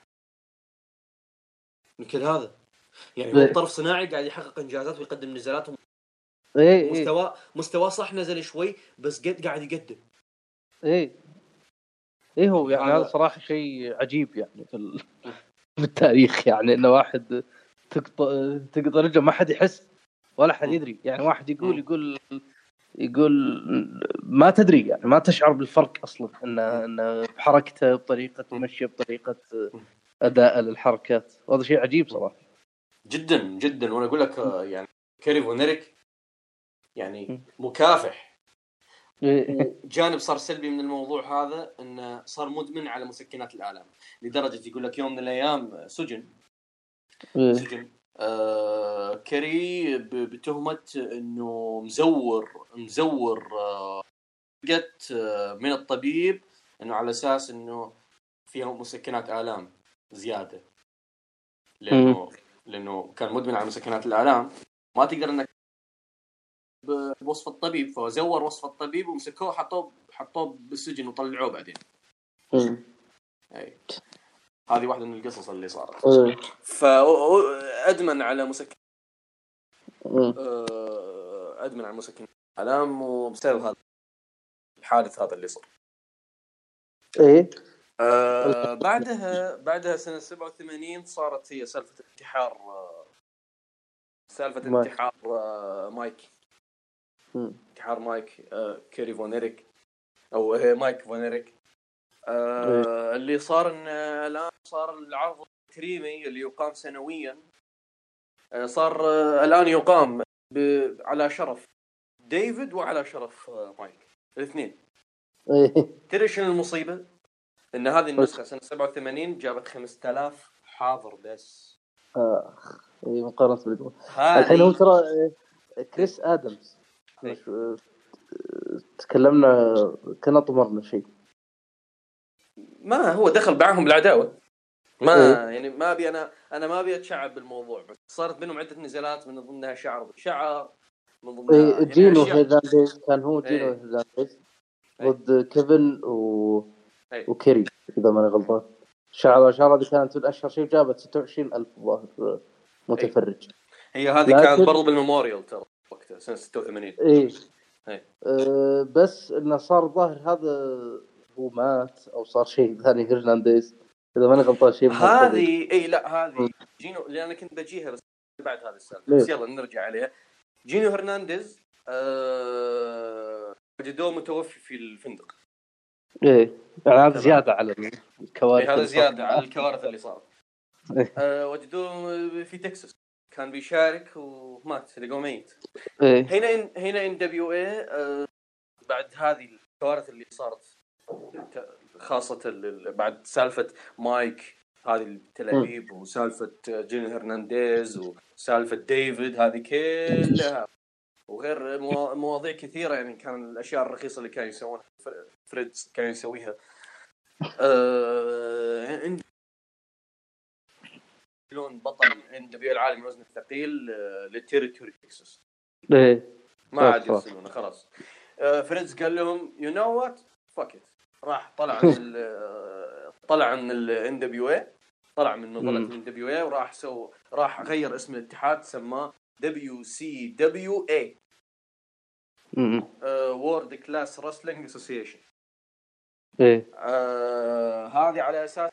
مثل هذا، يعني هو طرف صناعي قاعد يحقق انجازات ويقدم نزالات. ايه مستوى مستوى صح نزل شوي بس قد قاعد يقدم. ايه ايه هو يعني هذا- هذا صراحه شيء عجيب يعني في ال... في التاريخ، يعني انه واحد تقطع تقطع رجله ما حد يحس ولا حد يدري. يعني واحد يقول يقول يقول ما تدري، يعني ما تشعر بالفرق اصلا، ان ان بحركته، بطريقه مشيه، بطريقه اداء للحركات. وهذا شيء عجيب صراحه جدا جدا. وانا اقول لك آه، يعني كيري فونيرك يعني مكافح. وجانب صار سلبي من الموضوع هذا انه صار مدمن على مسكنات الالام، لدرجه يقول لك يوم من الايام سجن سجن آه كيري ب- بتهمه انه مزور مزور آه قت آه من الطبيب انه على اساس انه فيها مسكنات الام زياده، لانه لانه كان مدمن على مسكنات الالام ما تقدر انك بوصف الطبيب، فزور وصف الطبيب ومسكوه حطوه حطوه بالسجن وطلعوه بعدين. اي هذه واحده من القصص اللي صارت. فادمن على مسكن ادمن على مسكن الام وبسبب هذا الحادث هذا اللي صار. ايه آه بعدها بعدها سنه سبعة وثمانين صارت هي سالفه انتحار آه سالفه مايك. انتحار آه مايك انتحار مايك آه كيري فونيرك او هي مايك فونيرك. آه اللي صار ان الان صار العرض التكريمي اللي يقام سنويا آه صار آه الان يقام ب- على شرف ديفيد وعلى شرف آه مايك الاثنين. تدري شنو المصيبه؟ ان هذه النسخه سنه سبعة وثمانين جابت خمسة آلاف حاضر بس. اخ اي مقارنه بالجو. هذه- الحين هو ترى كريس ادمز إيه. تكلمنا كنا طمرنا شيء، ما هو دخل معهم بالعداوه ما إيه. يعني ما ابي انا انا ما ابي اتشعب بالموضوع، بس صارت بينهم عده نزالات من ضمنها شعر شعر من ضمنها إيه يعني جينو أشياء. هيرنانديز كان هو جينو إيه. هيرنانديز إيه. ضد كيفن و... إيه. وكيري اذا ماني غلطان. شعر شعر هذه كانت الاشهر شيء، جابت ستة وعشرين ألف ظاهر متفرج. هي هذه لكن- كانت برضو بالميموريال ترى وقتها سنه ستة وثمانين. ايه إيه. أه بس انه صار ظاهر هذا هو مات او صار شيء ثاني هيرنانديز اذا ماني غلطان شيء من هالقبيل. هذه اي لا هذه جينو اللي انا كنت بجيها بس بعد هذا السالفه ليه؟ بس يلا نرجع عليها. جينو هرنانديز أه... وجدوه متوفي في الفندق. ايه يعني هذا تمام. زياده على الكوارث إيه هذا اللي زياده صارت. على الكوارث اللي صارت. أه... وجدوه في تكساس كان بيشارك ومات لقوه ميت. ايه هنا إن هنا ان دبليو اي أه... بعد هذه الكوارث اللي صارت خاصه ال... بعد سالفه مايك هذه التلابيب وسالفه جينو هرنانديز وسالفه ديفيد هذه كلها وغير موا- مواضيع كثيره يعني. كان الاشياء الرخيصه اللي كانوا يسوونها فريدز كان يسويها. أه... لون بطل ان دبليو العالم الوزن الثقيل أه... للتيريتوري تكساس. ايه ما عاد يرسلونه خلاص. أه... فريدز قال لهم يو نو وات فاك ات. راح طلع عن ال... طلع عن الان دبليو اي، طلع من منظمه الان دبليو اي وراح سو راح غير اسم الاتحاد سماه دبليو سي دبليو اي وورد كلاس رسلينج اسوسيشن. ايه آه هذه على اساس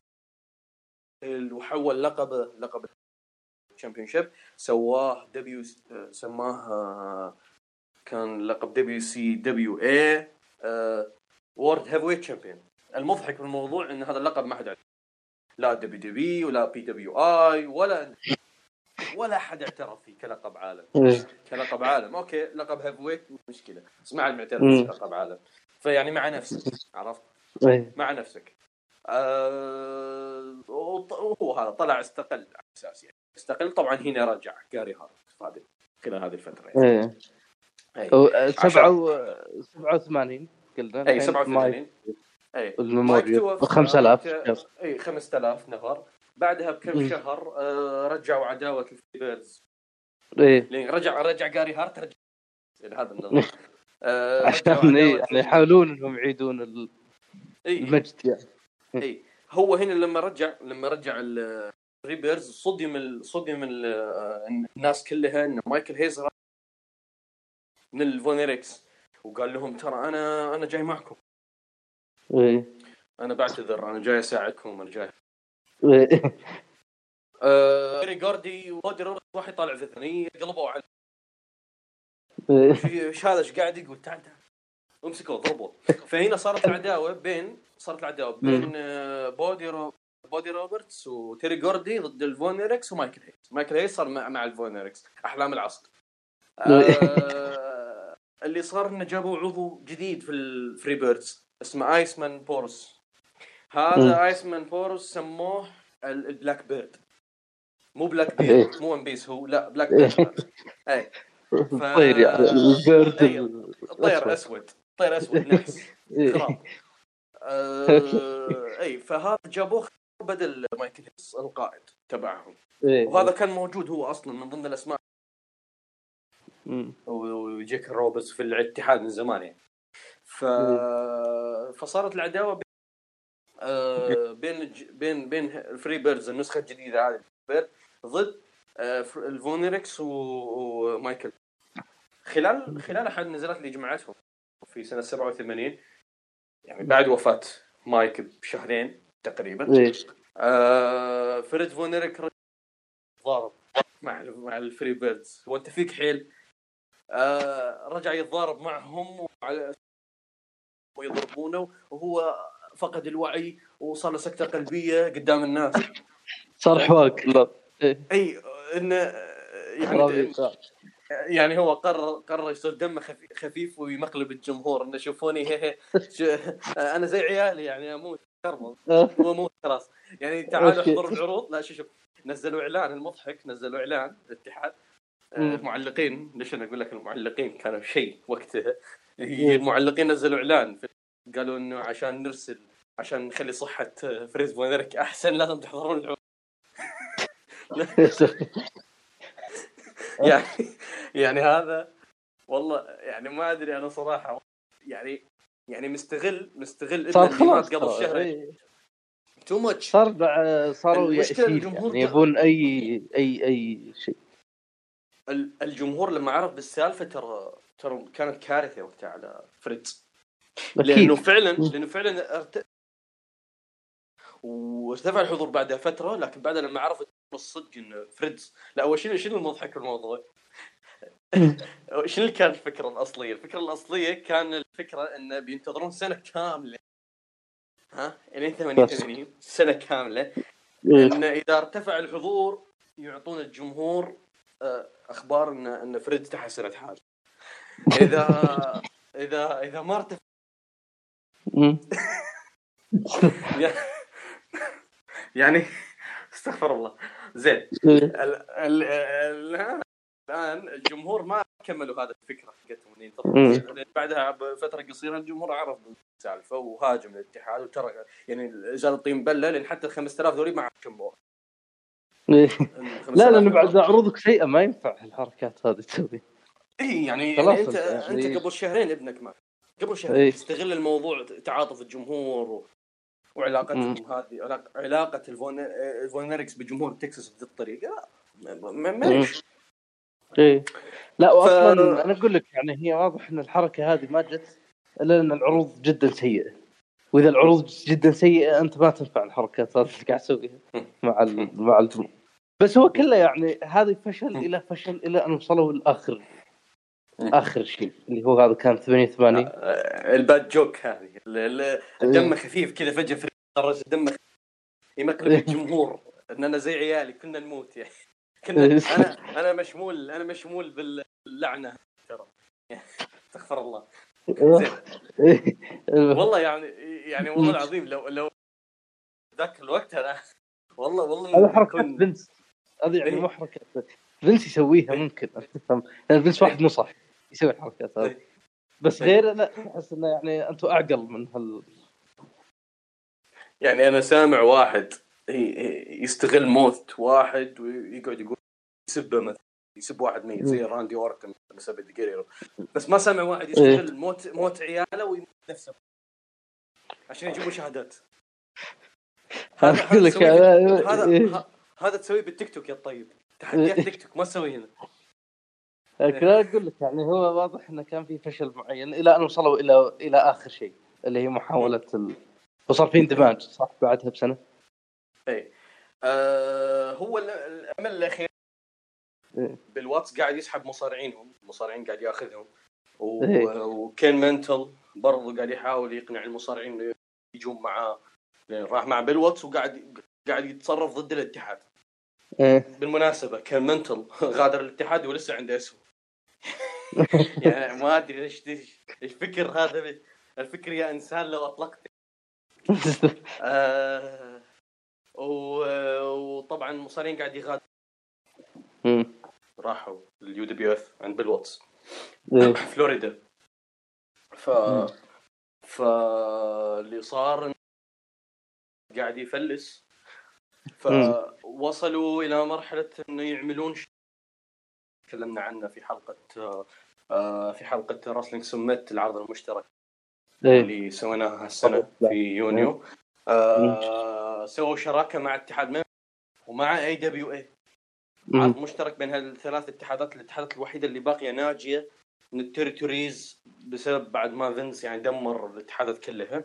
وحول لقب لقب الشامبيونشيب سواه دبليو سماه آه كان لقب دبليو سي دبليو اي وورد هيفي ويت شامبيون. المضحك بالموضوع ان هذا اللقب ما حد عرف، لا دبليو دبليو ولا بي دبليو اي ولا ولا حد اعترف فيه كلقب عالم. كلقب عالم اوكي لقب هيفي ويت مشكله، بس ما حد معترف فيه كلقب عالم. فيعني مع نفسك عرفت مع نفسك. أه... وهو هذا طلع استقل على اساس يعني استقل. طبعا هنا رجع جاري هارت فادي خلال هذه الفتره يعني. ايه سبعة سبعة وثمانين قلنا اي سبعة وثمانين اي الميموري خمسة آلاف اي خمسة آلاف نفر. بعدها بكم شهر آه رجعوا عداوه الفيبرز. ايه لين رجع رجع جاري هارت رجع هذا النظام. آه عشان ايه يعني يحاولون انهم يعيدون ال... إيه. المجد يعني. اي هو هنا لما رجع لما رجع الريبيرز صدم ال... صدم ال... الناس كلها ان مايكل هيز من الفونيركس وقال لهم ترى انا انا جاي معكم. ايه انا بعتذر انا جاي اساعدكم انا جاي. ايه آه ريغاردي وودي روبرت راح يطالع في ثانيه قلبوا على ايش هذا ايش قاعد يقول تعال تعال وامسكوا ضربوا. فهنا صارت العداوه بين صارت العداوه بين بودي رو... بودي روبرتس وتيري جوردي ضد الفونيركس ومايكل هيز. مايكل هيز صار مع, مع الفونيركس احلام العصر. آه... اللي صار انه جابوا عضو جديد في الفري بيردز اسمه ايسمان بورس. هذا ايسمان بورس سموه البلاك بيرد. مو بلاك بيرد مو ون بيس هو لا بلاك بيرد. اي طير يعني البيرد طير اسود طير اسود نحس خراب. آه... اي فهذا جابوه بدل مايكل هيس القائد تبعهم. وهذا كان موجود هو اصلا من ضمن الاسماء وجيك روبرتس في الاتحاد من زمان يعني. ف... فصارت العداوه بين آه... بين بين بين الفري بيردز النسخه الجديده هذه بيرد ضد آه... الفونيركس و... ومايكل. خلال خلال احد النزالات اللي جمعتهم في سنه سبعة وثمانين يعني بعد وفاه مايك بشهرين تقريبا. آه فريد فونيرك ضارب مع مع الفري بيردز وانت فيك حيل. آه رجع يتضارب معهم وعلى ويضربونه وهو فقد الوعي وصار له سكتة قلبية قدام الناس. صار حواق لا اي انه يعني يعني هو قرر قرر يصير دمه خفيف ويمقلب الجمهور انه شوفوني هي انا زي عيالي يعني اموت كرمل واموت خلاص يعني تعالوا احضروا العروض. لا شوف نزلوا اعلان المضحك نزلوا اعلان الاتحاد المعلقين. ليش انا اقول لك المعلقين كانوا شيء وقتها. المعلقين نزلوا اعلان قالوا انه عشان نرسل عشان نخلي صحة فريز فونيرك احسن لازم تحضرون العروض. يعني يعني هذا والله يعني ما ادري انا صراحه يعني يعني مستغل مستغل ان اللي مات قبل شهرين تو ماتش. صار صاروا يأسين يعني يبون اي اي اي شيء. الجمهور لما عرف بالسالفه ترى ترى كانت كارثه وقتها على فريدز لانه فعلا لانه فعلا ارت... وارتفع الحضور بعدها فتره. لكن بعد لما عرفت الصدق انه فريدز لا اول شيء شنو المضحك الموضوع شنو اللي كانت الفكرة الأصلية؟ الفكرة الأصلية كان الفكرة إنه بينتظرون سنة كاملة ها إلى ثمانية وثمانين سنة كاملة إن إذا ارتفع الحضور يعطون الجمهور أخبار إن إن فريد تحسنت حاله. إذا إذا إذا ما ارتفع يعني استغفر الله زين ال ال الآن الجمهور ما كملوا هذا الفكره حقتهم اني ينتظرون بعدها بفتره قصيره الجمهور عرف السالفه وهاجم الاتحاد وترى يعني جال الطين بله لان حتى ال خمسة آلاف ذولي ما كملوا. لا لانه بعد عروضك سيئه ما ينفع الحركات هذه تسوي. اي يعني, يعني انت يعني انت قبل شهرين ابنك مات قبل شهرين إيه؟ تستغل الموضوع تعاطف الجمهور و... وعلاقتهم هذه علاقه الفون الفونريكس بجمهور تكساس بهذه الطريقه ما ماشي. ايه لا واصلا ف... انا اقول لك يعني هي واضح ان الحركه هذه ما جت الا ان العروض جدا سيئه، واذا العروض جدا سيئه انت ما تنفع الحركات اللي قاعد تسويها مع ال... مع الجمهور. بس هو كله يعني هذا فشل الى فشل الى ان وصلوا الاخر اخر شيء اللي هو هذا كان ثمانية وثمانين الباد جوك هذه الدم خفيف كذا فجاه في درجه دم يمقلب الجمهور اننا زي عيالي كنا نموت يعني كنا انا انا مشمول انا مشمول باللعنه ترى استغفر الله والله يعني يعني والله العظيم لو لو ذاك الوقت انا والله والله هذا حركه فينس هذه يعني مو حركه فينس يسويها ممكن تفهم يعني فينس واحد مصح يسوي الحركات هذه بس غير لا احس انه يعني انتم اعقل من هال يعني انا سامع واحد يستغل موت واحد ويقعد يقول يسبه مثلا يسب واحد ميت زي راندي اورتن بسبب ديجيريرو بس ما سامع واحد يستغل موت موت عياله ويموت نفسه عشان يجيبوا شهادات. هذا هذا هذا هذا تسويه بالتيك توك يا طيب تحديات تيك توك ما تسوي هنا. لكن اقول لك يعني هو واضح انه كان في فشل معين الى ان وصلوا الى الى اخر شيء اللي هي محاوله ال... وصار في اندماج صح بعدها بسنه. اي آه هو الامل الاخير بالواتس قاعد يسحب مصارعينهم المصارعين قاعد ياخذهم و... وكين منتل برضه قاعد يحاول يقنع المصارعين انه يجون معاه راح مع بالواتس وقاعد قاعد يتصرف ضد الاتحاد. بالمناسبه كين منتل غادر الاتحاد ولسه عنده اسم يعني ما ادري ليش ايش فكر هذا الفكر يا انسان لو اطلقت آه وطبعا المصارعين قاعد يغادر راحوا اليو دبليو اف عند بالواتس فلوريدا. ف فاللي صار قاعد يفلس فوصلوا الى مرحله انه يعملون شيء تكلمنا عنه في حلقه في حلقه راسلينج سمت العرض المشترك اللي سويناها السنه في يونيو. آه سووا شراكه مع اتحاد ميم ومع اي دبليو اي عرض مشترك بين هالثلاث اتحادات الاتحادات الوحيده اللي باقيه ناجيه من التريتوريز بسبب بعد ما فينس يعني دمر الاتحادات كلها.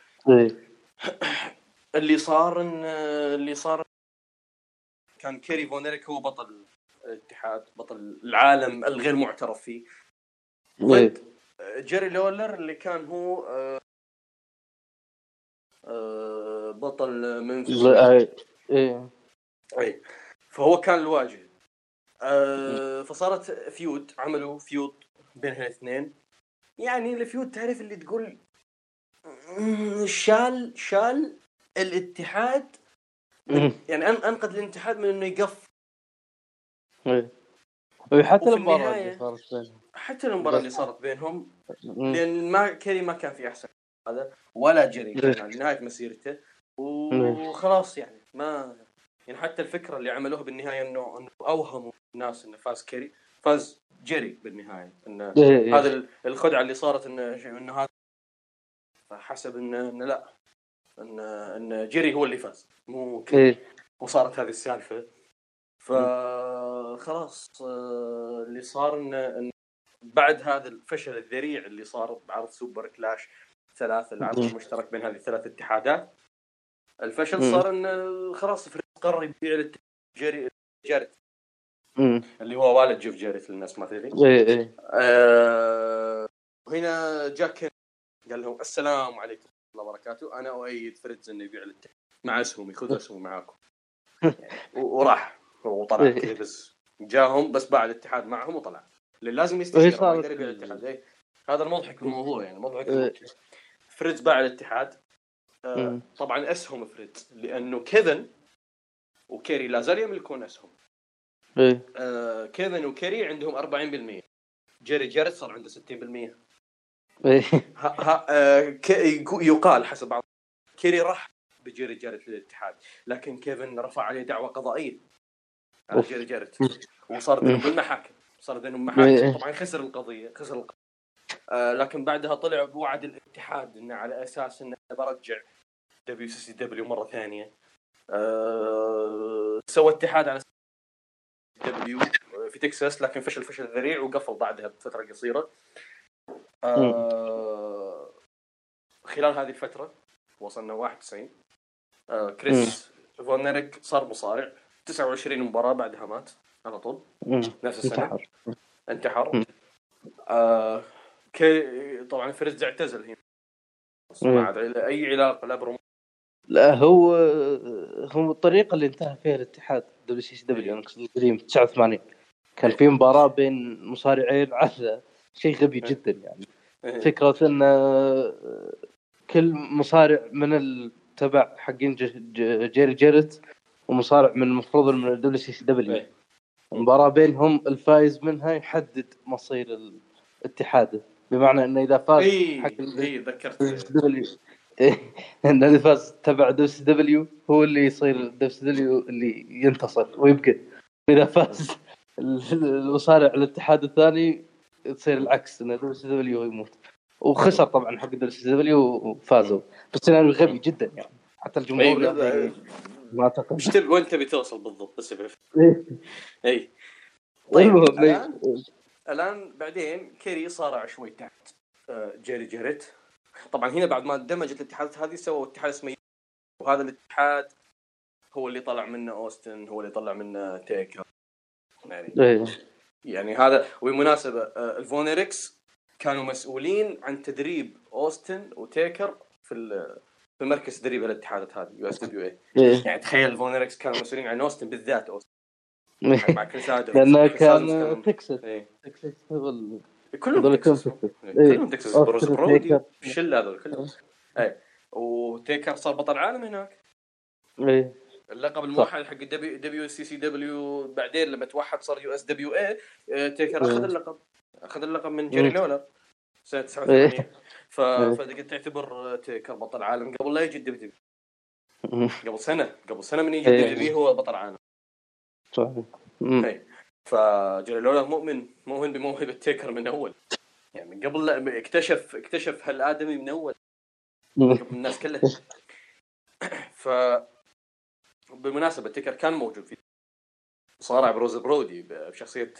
اللي صار ان اللي صار كان كيري فونيريك هو بطل الاتحاد بطل العالم الغير معترف فيه ضد جيري لولر اللي كان هو آه آه بطل من ايه اي فهو كان الواجه. آه فصارت فيود عملوا فيود بين الاثنين يعني الفيود تعرف اللي تقول شال شال الاتحاد يعني انقذ الاتحاد من انه يقف. حتى المباراة اللي صارت بينهم حتى المباراة اللي صارت بينهم لأن ما كيري ما كان في أحسن هذا ولا جيري كان نهاية مسيرته وخلاص يعني ما يعني حتى الفكرة اللي عملوها بالنهاية إنه إنه أوهموا الناس إنه فاز كيري فاز جيري بالنهاية إنه هذا الخدعة اللي صارت إنه إنه هذا حسب إنه إنه لا إنه إنه جيري هو اللي فاز مو كيري وصارت هذه السالفة. فخلاص اللي صار إن بعد هذا الفشل الذريع اللي صار بعرض سوبر كلاش ثلاثة العرض المشترك بين هذه الثلاث اتحادات الفشل صار إن خلاص فريق قرر يبيع جيري جاريت اللي هو والد جيف جاريت للناس ما تدري. آه وهنا جاك قال لهم السلام عليكم ورحمة الله وبركاته أنا أؤيد فريدز إنه يبيع الاتحاد مع اسهم يأخذ اسهم معاكم وراح وطلع كذا بس جاهم بس بعد الاتحاد معهم وطلع اللي لازم يستشير ما يقدر يبيع الاتحاد. ايه هذا المضحك بالموضوع يعني مضحك فريدز باع الاتحاد. آه طبعا اسهم فريدز لانه كيفن وكيري لا زال يملكون اسهم. آه كيفن وكيري عندهم أربعين بالمية جيري جيرت صار عنده ستين بالمية. إيه. ها ها آه ك- يقال حسب بعض كيري راح بجيري جيرت للاتحاد، لكن كيفن رفع عليه دعوة قضائية على أوف. جيري جيرت، وصار بينهم بالمحاكم، صار بينهم إيه. محاكم. طبعا خسر القضية، خسر القضية. آه لكن بعدها طلع بوعد الاتحاد انه على اساس انه برجع دبليو سي سي دبليو مرة ثانية. آه سوى اتحاد على دبليو في تكساس، لكن فشل فشل ذريع وقفل بعدها بفترة قصيرة. آه خلال هذه الفترة وصلنا واحد وتسعين. آه كريس فونيريك صار مصارع تسعة وعشرين مباراة، بعدها مات على طول نفس السنة، انتحر, انتحر. آه كي طبعا فريز اعتزل هنا، ما عاد اي علاقة لا برم. لا هو هو الطريقة اللي انتهى فيها الاتحاد دبليو سي سي دبليو انا القديم تسعة وثمانين كان في مباراة بين مصارعين على شيء غبي جدا يعني. فكرة ان كل مصارع من التبع حقين جيري جيرت ومصارع من المفروض من الدبليو سي سي دبليو، مباراة بينهم الفائز منها يحدد مصير الاتحاد، بمعنى انه اذا فاز حق اي ذكرت دبليو ان اللي فاز تبع دبليو سي دبليو هو اللي يصير دبليو سي دبليو اللي ينتصر ويبقى، اذا فاز المصارع الاتحاد الثاني تصير العكس ان دبليو سي دبليو يموت. وخسر طبعا حق دبليو سي دبليو وفازوا، بس انا غبي جدا يعني حتى الجمهور يعني ما اعتقد مش تبي وين تبي توصل بالضبط بس بعرف. اي طيب الان الان بعدين كيري صارع شوي تحت جيري جيرت. طبعا هنا بعد ما دمجت الاتحادات هذه سووا اتحاد اسمه، وهذا الاتحاد هو اللي طلع منه أوستن، هو اللي طلع منه تيكر يعني. يعني هذا وبمناسبة الفونيريكس كانوا مسؤولين عن تدريب أوستن وتيكر في في مركز تدريب الاتحادات هذه يو اس دبليو اي. يعني تخيل الفونيريكس كانوا مسؤولين عن أوستن بالذات، أوستن يعني مع كنسادو لأنه كان تكساس تكساس هذول كلهم تكساس كلهم تكساس بروز برودي الشلة هذول كلهم. اي وتيكر صار بطل عالم هناك. ايه اللقب الموحد حق دبليو دبليو سي سي دبليو، بعدين لما توحد صار يو اس دبليو اي. تيكر اخذ اللقب اخذ اللقب من جيري لولر سنة تسعة وثمانين. ف فدك تعتبر تيكر بطل عالم قبل لا يجي دبليو دبليو، قبل سنة قبل سنة من يجي دبليو دبليو هو بطل عالم. صحيح. اي فجيري لولر مؤمن مؤمن بموهبة تيكر من اول، يعني قبل لا اكتشف اكتشف هالآدمي من اول قبل الناس كلها. ف بالمناسبة تيكر كان موجود في صارع بروز برودي بشخصية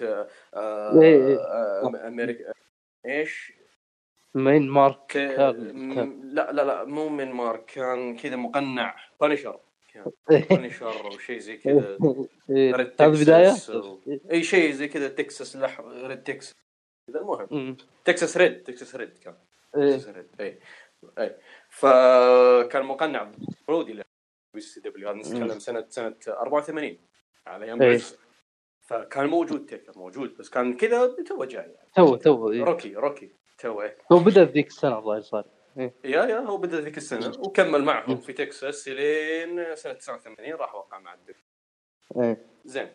أمريكا إيش مين مارك ك... لا لا لا مو من مارك، كان كذا مقنع بانشر كان بانشر وشيء زي كذا. هذا بداية و... أي شيء زي كذا تكساس لح ريد تكساس كذا. المهم تكساس ريد تكساس ريد كان تكساس ريد أي أي فكان مقنع برودي له بي سي دبليو. هذا نتكلم سنة سنة أربعة وثمانين على يوم بس. فكان موجود تيكر موجود بس كان كذا تو جاي يعني. تو تو إيه. روكي روكي تو إيه. هو بدأ ذيك السنة الظاهر صار إيه. يا يا هو بدأ ذيك السنة وكمل معهم في تكساس لين سنة تسعة وثمانين راح وقع مع الدبليو. إيه. زين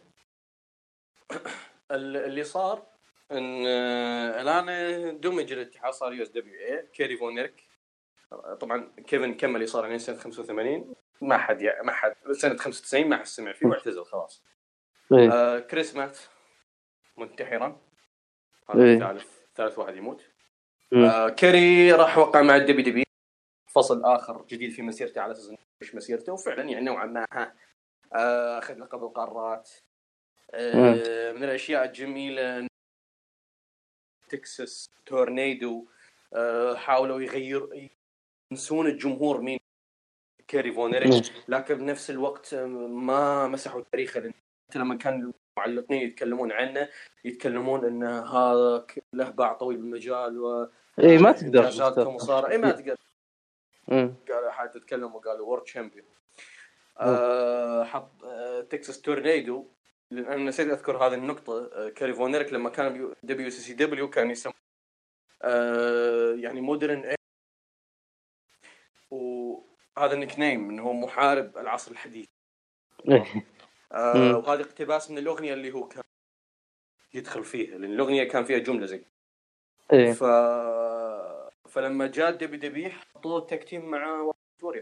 اللي صار إن الآن دمج الاتحاد صار يو اس دبليو إيه. كيري فونيريك طبعا كيفن كمل يصار يعني سنة خمسة وثمانين ما حد يعني ما حد سنة خمسة وتسعين ما حد سمع فيه واعتزل خلاص. إيه. آه كريس مات منتحرا، هذا إيه. ثالث ثالث واحد يموت. آه كيري راح وقع مع الدبي دبي فصل آخر جديد في مسيرته على أساس مش مسيرته، وفعلا يعني نوعا ما آه أخذ لقب القارات. آه من الأشياء الجميلة تكساس تورنيدو آه حاولوا يغير ينسون الجمهور مين كيري فونيريك، لكن بنفس الوقت ما مسحوا تاريخه. لأن لما كان المعلقين يتكلمون عنه يتكلمون ان هذا له باع طويل بالمجال و اي ما تقدر انجازاتكم صار اي ما تقدر. قالوا حد تتكلم وقالوا وورد تشامبيون. أه حط أه تكساس تورنيدو، لان انا نسيت اذكر هذه النقطه. أه كيري فونيريك لما كان دبليو سي سي دبليو كان يسمى أه يعني مودرن، وهذا النيك نيم انه هو محارب العصر الحديث. آه وهذا اقتباس من الأغنية اللي هو كان يدخل فيها، لأن الأغنية كان فيها جملة زي إيه. ف فلما جاء دبليو دبليو حطوه تكتيم مع فيكتوريا.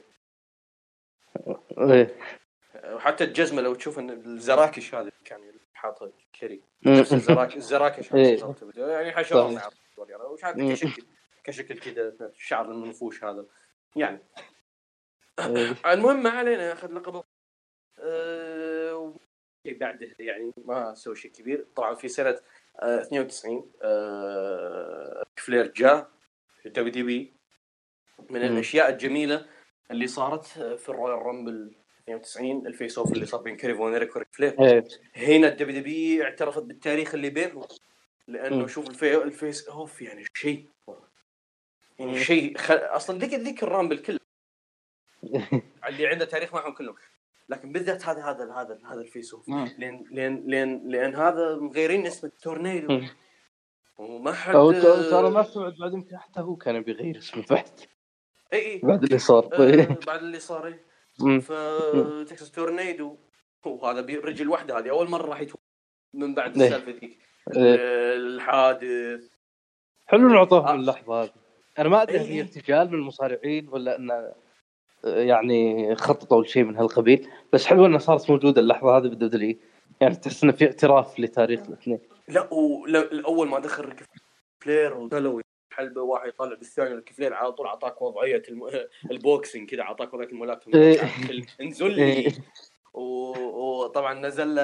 إيه. وحتى الجزمه لو تشوف ان الزراكش هذا كان حاطه كري نفس الزراك الزراكش إيه. يعني حشره مع فيكتوريا وش هذا كشكل كشكل كذا الشعر المنفوش هذا يعني. المهم ما علينا اخذ لقبه. أه... بعده يعني ما سوى شيء كبير. طبعا في سنه أه... اثنين وتسعين أه... فلير جاء في دبليو دبليو. من الاشياء الجميله اللي صارت في الرويال رامبل اثنين وتسعين الفيس اوف اللي صار بين كيري فون إيريك وريك فلير. هنا الدبليو دبليو اعترفت بالتاريخ اللي بينهم لانه شوف الفي... الفيس اوف يعني شيء يعني شيء خ... اصلا ذيك ذيك الرامبل كله اللي عنده تاريخ معهم كلهم، لكن بالذات هذا هذا هذا هذا الفيس اوف لين لين لين لين هذا مغيرين اسمه تورنيدو وما حد ترى ما سمعت بعد يمكن حتى هو كان بيغير اسمه بعد اي اي بعد اللي صار آه بعد اللي صار اي فتكساس تورنيدو وهذا برجل واحده هذه اول مره راح يتوقف من بعد السالفه ذيك الحادث. حلو نعطوه من اللحظه هذه. انا ما ادري هي ارتجال من المصارعين ولا انه يعني خططوا شيء من هالقبيل، بس حلو انه صارت موجوده اللحظه هذه بالدبليو يعني تحس انه في اعتراف لتاريخ الاثنين. لا والاول ما دخل ريك فلير وقالوا حلبه واحد يطلع بالثاني ريك فلير على طول اعطاك وضعيه الم... البوكسينج كذا اعطاك وضعيه الملاكمه انزل لي وطبعا نزل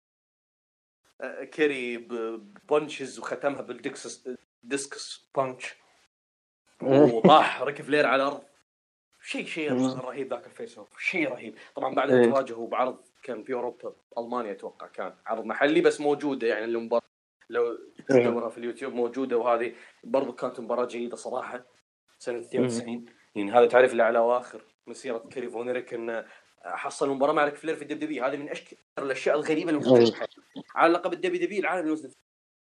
كيري ببانشز وختمها بالديكسس ديسكس بانش وطاح ريك فلير على الارض. شيء شيء رهيب ذاك الفيس اوف شيء رهيب. طبعا بعدها تواجهوا بعرض كان في اوروبا المانيا اتوقع كان عرض محلي بس موجوده يعني المباراه لو تدورها في اليوتيوب موجوده وهذه برضو كانت مباراه جيده صراحه سنه اثنين وتسعين. يعني هذا تعرف اللي على اواخر مسيره كيري فون إيريك انه حصل مباراه مع ريك فلير في الدبليو دبليو. هذه من اشكال الاشياء الغريبه اللي مصير على لقب الدبليو دبليو العالم الوزن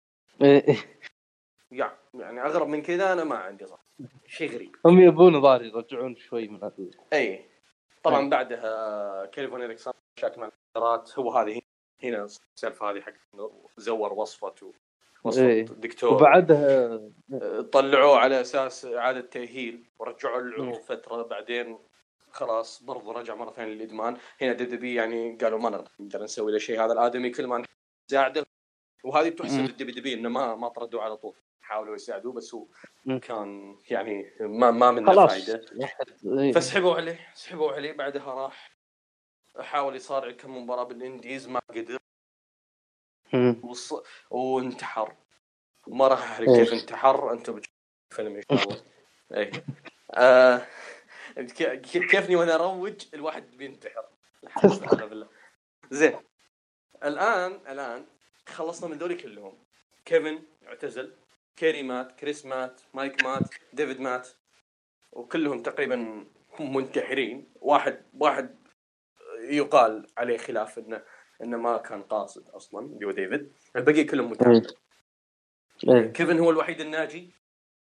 يعني اغرب من كذا انا ما عندي صح شيء غريب. هم يبون ظاهر يرجعون شوي من هذا. اي طبعا أي. بعدها كيري فون إيريك صار مشاكل مع الدكتورات. هو هذه هنا السالفه هذه حق زور وصفته وصفه أي. الدكتور وبعدها طلعوه على اساس اعاده تاهيل ورجعوا له فتره بعدين خلاص برضه رجع مره ثانيه للادمان. هنا دبليو يعني قالوا ما نقدر نسوي له شيء هذا الادمي كل ما نساعده. وهذه تحسب للدبليو انه ما ما طردوا على طول حاولوا يساعدوه بس هو كان يعني ما ما منه فايده فسحبوا عليه سحبوا عليه. بعدها راح حاول يصارع كم مباراه بالانديز ما قدر وص... وانتحر. ما راح احرق كيف انتحر انتم بتشوفوا فيلم ان شاء الله. اي آه... كيفني وانا اروج الواحد بينتحر بالله. زين الان الان خلصنا من ذولي كلهم. كيفن اعتزل، كيري مات، كريس مات، مايك مات، ديفيد مات وكلهم تقريبا منتحرين. واحد واحد يقال عليه خلاف انه انه ما كان قاصد اصلا اللي هو ديفيد. الباقي كلهم متعب. كيفن هو الوحيد الناجي.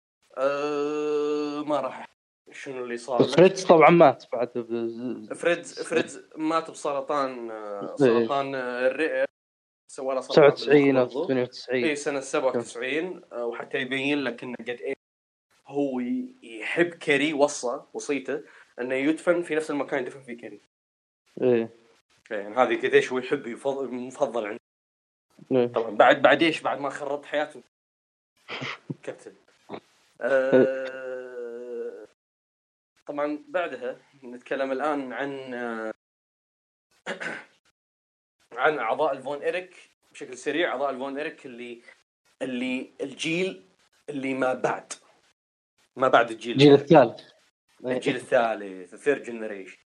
أه ما راح شنو اللي صار. فريدز طبعا مات بعد. فريدز فريدز مات بسرطان سرطان الرئه سوى له سبعة وتسعين أو ثمانية وتسعين اي سنه سبعة وتسعين. وحتى يبين لك انه قد ايه هو يحب كيري. وصى وصيته انه يدفن في نفس المكان يدفن فيه كيري. ايه يعني هذه قديش هو يحب يفضل مفضل عنده. إيه. طبعا بعد بعد ايش بعد ما خربت حياته كابتن. أه... طبعا بعدها نتكلم الان عن عن اعضاء الفون إيريك بشكل سريع. اعضاء الفون إيريك اللي اللي الجيل اللي ما بعد ما بعد الجيل الجيل الثالث الجيل الثالث الثيرد جنريشن.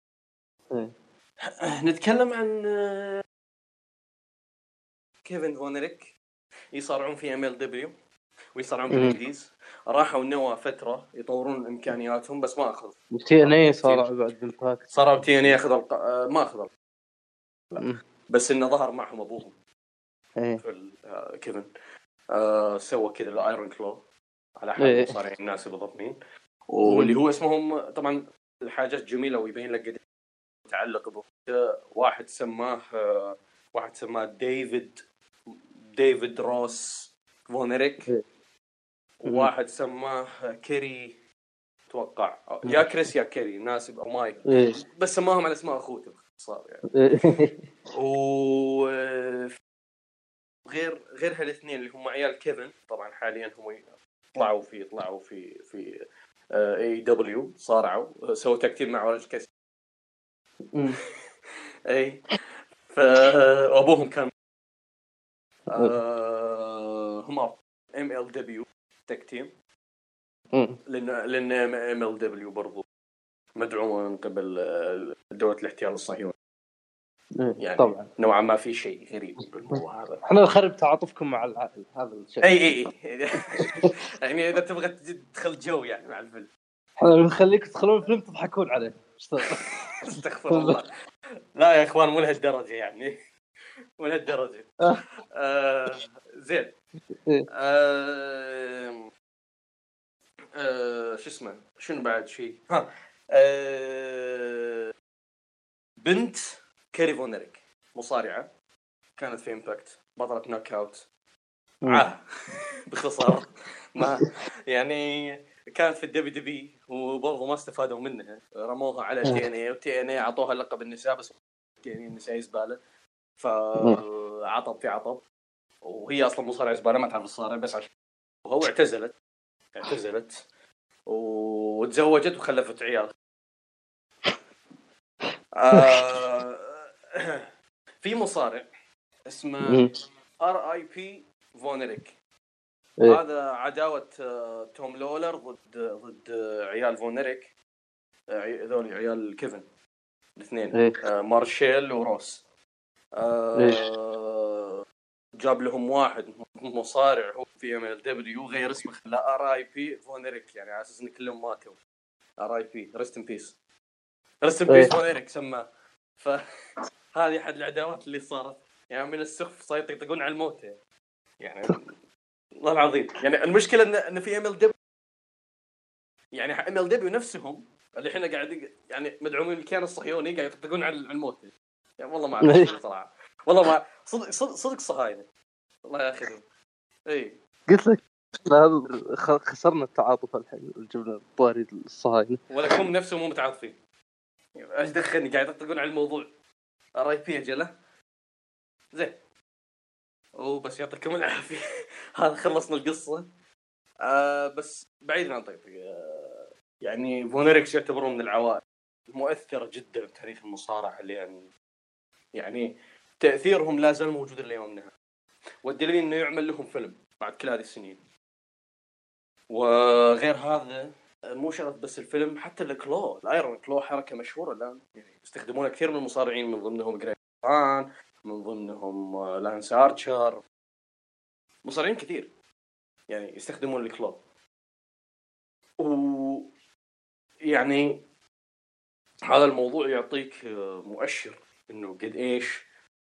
نتكلم عن كيفن فون إيريك يصارعون في ام ال دبليو ويصارعون بالانجليز. راحوا نوا فتره يطورون امكانياتهم بس ما اخذ تي ان اي صار بعد بالباك صاروا تي ان اي ياخذ الق... ما اخذ بس انه ظهر معهم ابوهم في كيفن آه سوى كذا الايرون كلو على حد مصارعين الناس بالضبط مين واللي هو اسمهم. طبعا الحاجات جميله ويبين لك قد متعلق به. واحد سماه واحد سماه ديفيد ديفيد روس فون إيريك. وواحد سماه كيري اتوقع يا كريس يا كيري ناسب او مايك بس سماهم على اسماء اخوته باختصار يعني. و غير غير هالاثنين اللي هم عيال كيفن طبعا حاليا هم طلعوا في طلعوا في في اي دبليو صارعوا سووا تكتيم مع ورج كاس اي فابوهم كان آه هم ام ال دبليو تكتيم لان لان ام ال دبليو برضو مدعومه من قبل دوله الاحتلال الصهيوني يعني طبعا نوعا ما في شيء غريب بالموضوع هذا. احنا نخرب تعاطفكم مع العائل هذا الشيء. اي اي يعني اذا تبغى تدخل جو يعني مع الفيلم احنا نخليك تدخلون الفيلم تضحكون عليه. استغفر الله. لا يا اخوان مو لهالدرجه يعني مو لهالدرجه. آه زين. آه آه شو اسمه شنو بعد شيء ها آه بنت كيري فون إريك مصارعة كانت في إمباكت بطلة نوك أوت آه باختصار ما يعني كانت في الدبليو دبليو وبرضه ما استفادوا منها رموها على تي ان اي وتي ان اي عطوها لقب النساء بس تي ان اي النساء زبالة فعطب في عطب وهي أصلا مصارعة زبالة ما تعرف الصارع بس عشان وهو اعتزلت اعتزلت وتزوجت وخلفت عيال. آه في مصارع اسمه ار اي بي فون إريك هذا عداوة توم لولر ضد ضد عيال فون إريك هذول عيال كيفن الاثنين آه مارشيل وروس. آه جاب لهم واحد مصارع هو في ام ال دبليو غير اسمه خلاه ار اي بي فون إريك يعني على اساس ان كلهم ماتوا. ار اي بي ريست ان بيس ريست ان بيس فون إريك سماه. فهذه احد العداوات اللي صارت يعني من السقف صاير يطقون على الموت يعني والله العظيم. يعني المشكله ان ان في ام ال دبليو يعني ام ال دبليو نفسهم اللي احنا قاعد يعني مدعومين الكيان الصهيوني قاعد يطقون على الموت يعني والله ما اعرف صراحه والله ما صدق صدق, صدق صهاينه الله ياخذهم. اي قلت لك هذا خسرنا التعاطف الحين جبنا الطاري الصهاينه ولكم نفسهم مو متعاطفين ايش دخلني قاعد يطقون على الموضوع راي فيه جله زين وبس يعطيكم العافيه. هذا خلصنا القصه. آه بس بعيد عن طيب آه يعني فون إريك يعتبرون من العوائل مؤثره جدا في تاريخ المصارعه يعني يعني تاثيرهم لا زال موجود ليومنا والدليل انه يعمل لهم فيلم بعد كل هذه السنين. وغير هذا مو شرط بس الفيلم حتى الكلو الايرون كلو حركه مشهوره الان يعني يستخدمونها كثير من المصارعين من ضمنهم جريفان من ضمنهم لانس آرشر مصارعين كثير يعني يستخدمون الكلو. و يعني هذا الموضوع يعطيك مؤشر انه قد ايش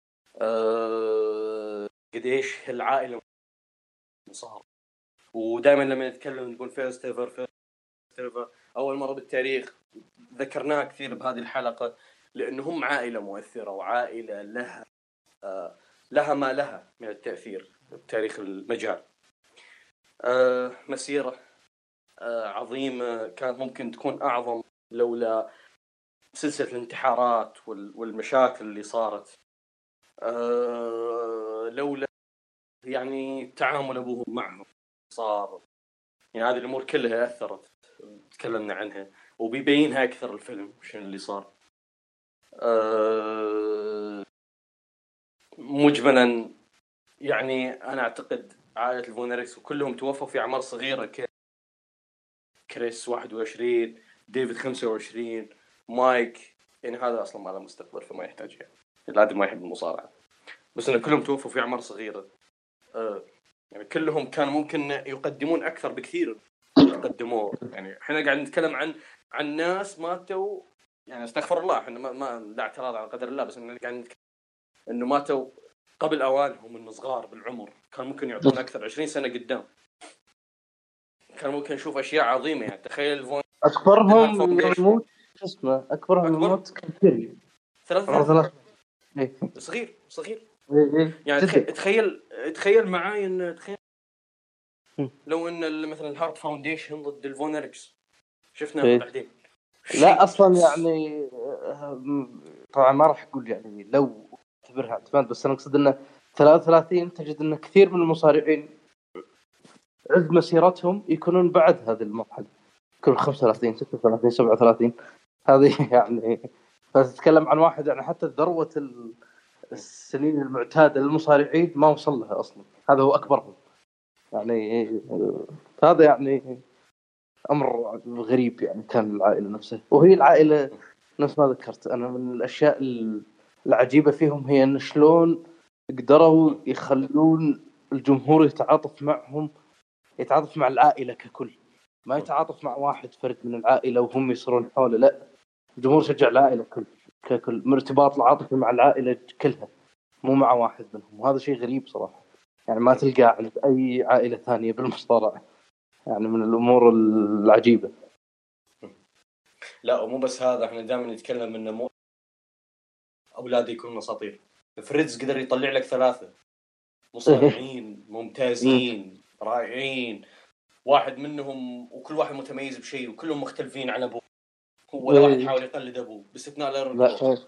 أه قد ايش العائله صار. ودائما لما نتكلم نقول فيرست ايفر فيرست ايفر اول مره بالتاريخ ذكرناها كثير بهذه الحلقه لانه هم عائله مؤثره وعائله لها أه لها ما لها من التاثير بتاريخ المجال. أه مسيره أه عظيمه كانت ممكن تكون اعظم لولا سلسله الانتحارات والمشاكل اللي صارت. أه لولا يعني تعامل ابوهم معهم صار يعني هذه الامور كلها اثرت تكلمنا عنها وبيبينها اكثر الفيلم شنو اللي صار. أه مجملا يعني انا اعتقد عائله الفون إريك وكلهم توفوا في اعمار صغيره كريس واحد وعشرين ديفيد خمسة وعشرين مايك يعني هذا اصلا ما له مستقبل فما يحتاج يعني الادم ما يحب المصارعه بس ان كلهم توفوا في اعمار صغيره. أه يعني كلهم كان ممكن يقدمون اكثر بكثير يقدموا يعني احنا قاعد نتكلم عن عن ناس ماتوا يعني استغفر الله احنا ما ما لا اعتراض على قدر الله بس احنا قاعد نتكلم انه ماتوا قبل اوانهم من صغار بالعمر كان ممكن يعطون اكثر عشرين سنه قدام كان ممكن نشوف اشياء عظيمه يعني تخيل فون اكبرهم يموت اسمه اكبرهم يموت كثير ثلاثة ايه صغير صغير يعني تخيل تخيل معاي ان تخيل لو ان مثلا الهارت فاونديشن ضد الفونركس شفنا بعدين لا اصلا يعني طبعا ما راح اقول يعني لو اعتبرها اعتماد، بس انا اقصد انه ثلاثة وثلاثين تجد ان كثير من المصارعين عز مسيرتهم يكونون بعد هذه المرحله، يكون خمسة وثلاثين ستة وثلاثين سبعة وثلاثين. هذه يعني فتتكلم عن واحد يعني حتى ذروه السنين المعتاده للمصارعين ما وصل لها اصلا، هذا هو اكبرهم يعني. هذا يعني امر غريب يعني كان العائله نفسها. وهي العائله نفس ما ذكرت انا من الاشياء العجيبه فيهم هي ان شلون قدروا يخلون الجمهور يتعاطف معهم، يتعاطف مع العائله ككل، ما يتعاطف مع واحد فرد من العائله وهم يصيرون حوله، لا الجمهور شجع العائله كل ككل، مرتباط العاطفي مع العائله كلها مو مع واحد منهم. وهذا شيء غريب صراحه يعني ما تلقاه عند اي عائله ثانيه بالمصارعه، يعني من الامور العجيبه. لا ومو بس هذا، احنا دائما نتكلم انه مو اولادي يكونوا اساطير. فريدز قدر يطلع لك ثلاثه مصارعين ممتازين رائعين، واحد منهم وكل واحد متميز بشيء وكلهم مختلفين عن ابوه، ولا واحد حاول يقلد ابوه باستثناء ليرن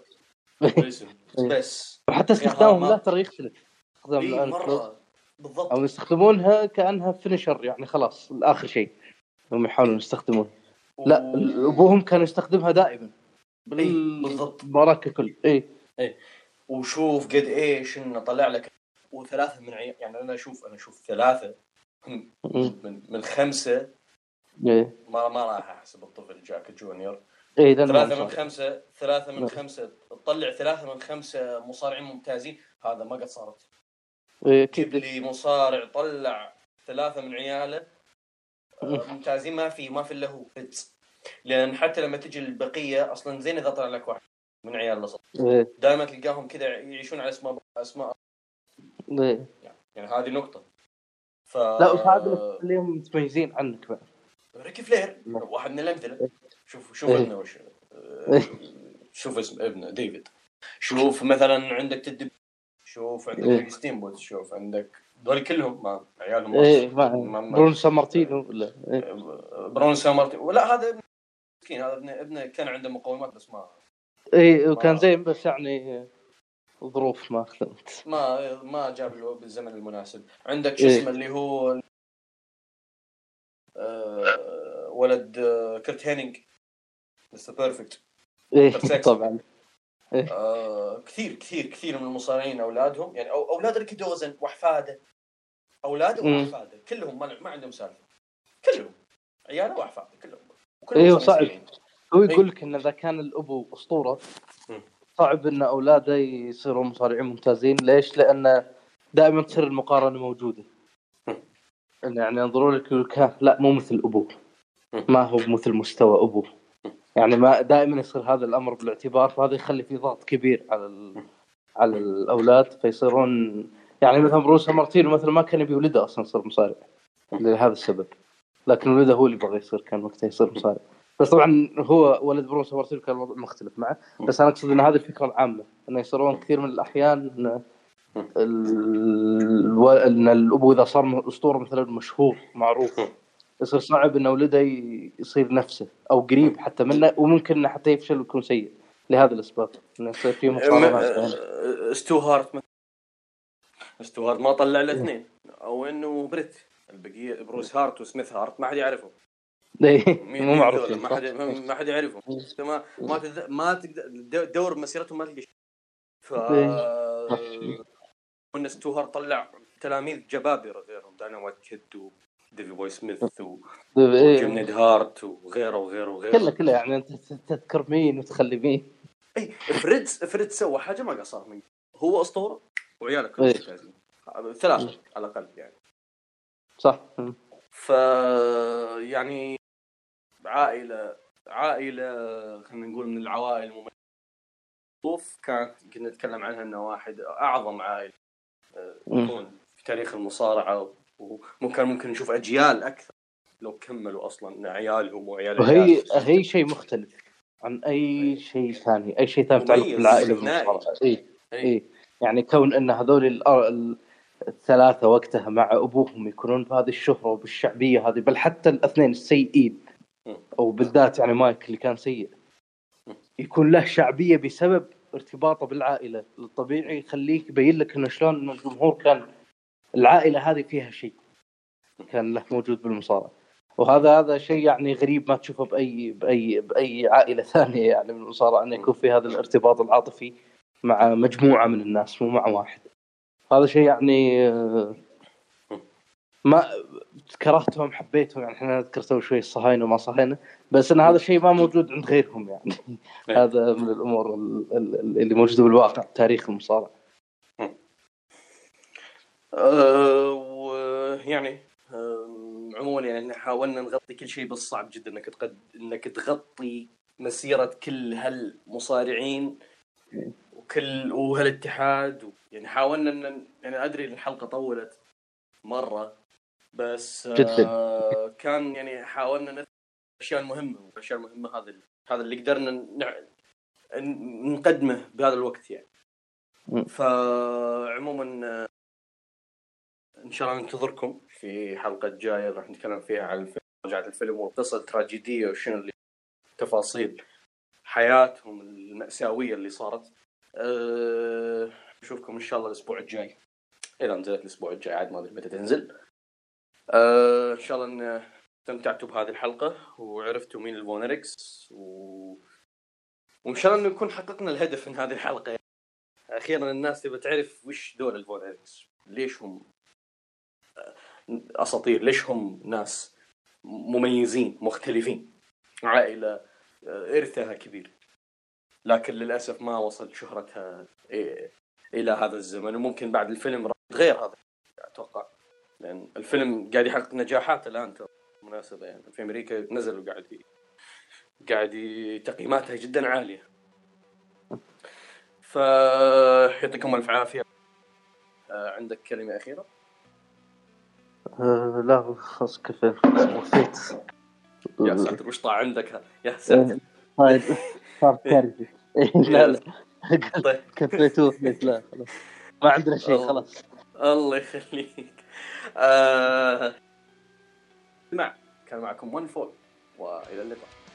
بس حتى استخدامهم لا ترى يختلف استخدام إيه مره بالضبط، او يستخدمونها كانها فينيشر يعني خلاص الاخر شيء هم يحاولون يستخدمون و... لا ابوهم كان يستخدمها دائما بال... بالضبط بركه كل اي اي. وشوف قد ايش انه طلع لك وثلاثه من عي... يعني انا اشوف انا اشوف ثلاثه من من خمسه إيه. ما ما راح احسب الطفل جاك جونيور. إيه ثلاثة من خمسة ثلاثة من خمسة تطلع ثلاثة من خمسة مصارعين ممتازين، هذا ما قد صارت. إيه جيب لي مصارع طلع ثلاثة من عياله ممتازين، ما في ما في إلا هو فريدز. لأن حتى لما تجي البقية أصلا زين إذا طلع لك واحد من عيال لصق إيه. دائما تلقاهم كذا يعيشون على اسماء أسماء إيه. يعني هذه نقطة. ف لا وصعب اليوم متميزين عنك بقى. ريكي فلير واحد من الأمثلة. شوف شوف ابنه وش شوف اسم ابنه ديفيد، شوف مثلا عندك تدب، شوف عندك إيه. ستيمبوت، شوف عندك دول كلهم ما عيالهم إيه ما برون سامارتينو ولا إيه. برون سامارتينو ولا هذا مسكين، هذا ابنه ابنه كان عنده مقومات بس ما ايه وكان زين بس يعني ظروف ما خلت ما ما جاب له بالزمن المناسب. عندك شو اسمه إيه. اللي هو آه ولد آه كرت هينينج مستر بيرفكت إيه طبعا إيه. آه كثير كثير كثير من المصارعين أولادهم يعني أو أولاد ريكي دوزن وأحفاده، أولاده وأحفاده كلهم ما ما عندهم سالفة، كلهم عياله وأحفاده كلهم. إيه صعب هو يقول لك إن إذا كان الأبو أسطورة صعب إن أولاده يصيروا مصارعين ممتازين. ليش؟ لأن دائما تصير المقارنة موجودة، يعني ينظروا لك لا مو مثل أبوه، ما هو مثل مستوى أبوه، يعني ما دائما يصير هذا الأمر بالاعتبار، فهذا يخلي في ضغط كبير على ال... على الأولاد فيصيرون يعني مثلا بروس مارتينو مثلا ما كان بيولده أصلا صار مصارع لهذا السبب، لكن ولده هو اللي بغى يصير كان وقتها يصير مصارع. بس طبعا هو ولد بروس مارتينو كان الوضع مختلف معه، بس أنا أقصد أن هذه الفكرة العامة أنه يصيرون كثير من الأحيان أن ال... أن الأبو إذا صار أسطورة مثلا مشهور معروف يصير صعب إن ولده يصير نفسه أو قريب حتى منه، وممكن حتى يفشل ويكون سيء لهذا الأسباب إنه يصير فيه مقارنات. ستو هارت ستو هارت ما طلع له اثنين، أو إنه بريت البقية بروس هارت وسميث هارت ما حد يعرفهم. مو معروفين ما حد ما حد يعرفهم. ما ما تد... ما تقدر دور مسيرتهم ما تلقى. ف وإن ستو هارت طلع تلاميذ جبابرة غيرهم، دانا وايت كيد ديفي بوي سميث و وجيم نيد هارت وغيره وغيره وغيره كله كله يعني انت تذكر مين وتخلي مين. اي فريدز فريدز سوى حاجه ما قصر منه، هو اسطوره وعياله كلهم ممتازين ثلاثه على الاقل يعني صح. ف يعني عائله عائله خلينا نقول من العوائل المميزه كانت كنا نتكلم عنها انه واحد اعظم عائله تكون في تاريخ المصارعه، وممكن ممكن نشوف اجيال اكثر لو كملوا اصلا عيالهم وعيال وهي هي شيء مختلف عن اي شيء ثاني، اي شيء ثاني يتعلق بالعائله بالمصارعه. اي اي يعني كون ان هذول الثلاثة وقتها مع أبوهم يكونون بهذه الشهرة وبالشعبية هذه، بل حتى الاثنين السيئين أو بالذات يعني مايك اللي كان سيء يكون له شعبية بسبب ارتباطه بالعائلة الطبيعي، يخليك يبين لك إنه شلون إن الجمهور كان العائلة هذه فيها شيء كان له موجود بالمصارعة. وهذا هذا شيء يعني غريب ما تشوفه بأي بأي بأي عائلة ثانية يعني من المصارعة، أن يكون في هذا الارتباط العاطفي مع مجموعة من الناس مو مع واحد. هذا شيء يعني ما كرهتهم حبيتهم يعني. احنا نذكر سوي شوي الصهاينة وما صهاينة، بس ان هذا الشيء ما موجود عند غيرهم يعني. هذا من الامور اللي موجوده بالواقع تاريخ المصارعه. أه ويعني أه عموما يعني حاولنا نغطي كل شيء، بس صعب جدا انك تقد انك تغطي مسيره كل هالمصارعين وكل وهالاتحاد. يعني حاولنا ان يعني ادري ان الحلقه طولت مره، بس آه كان يعني حاولنا نذكر الاشياء المهمه والاشياء المهمه. هذا هذا اللي قدرنا نقدمه بهذا الوقت يعني. فعموما ان شاء الله ننتظركم في حلقه جايه راح نتكلم فيها عن الفيلم، رجعت الفيلم والقصه التراجيديه وشنو اللي تفاصيل حياتهم المأساويه اللي صارت. أه نشوفكم ان شاء الله الاسبوع الجاي، اذا نزلت الاسبوع الجاي عاد ما ادري متى تنزل. أه ان شاء الله ان استمتعتوا بهذه الحلقه وعرفتوا مين الفونريكس و... وان شاء الله انه نكون حققنا الهدف من هذه الحلقه يعني. اخيرا الناس تبي تعرف وش دور الفونريكس، ليش هم اساطير، ليش هم ناس مميزين مختلفين، عائله ارثها كبير لكن للاسف ما وصل شهرتها الى هذا الزمن. وممكن بعد الفيلم راح يتغير هذا اتوقع، لأن الفيلم قاعد يحقق نجاحات الآن مناسبة يعني. في أمريكا نزل وقاعد قاعد تقييماتها جدا عالية. فيعطيكم ألف عافية. عندك كلمة أخيرة؟ أه لا خلاص كفاية وفيت. يا ساتر وش طاع عندك يا ساتر. طيب صار كارثة. لا لا كفيتوه لا خلاص ما عندنا شيء خلاص. الله يخليك. آه... مع كان معكم ون فول وإلى اللقاء.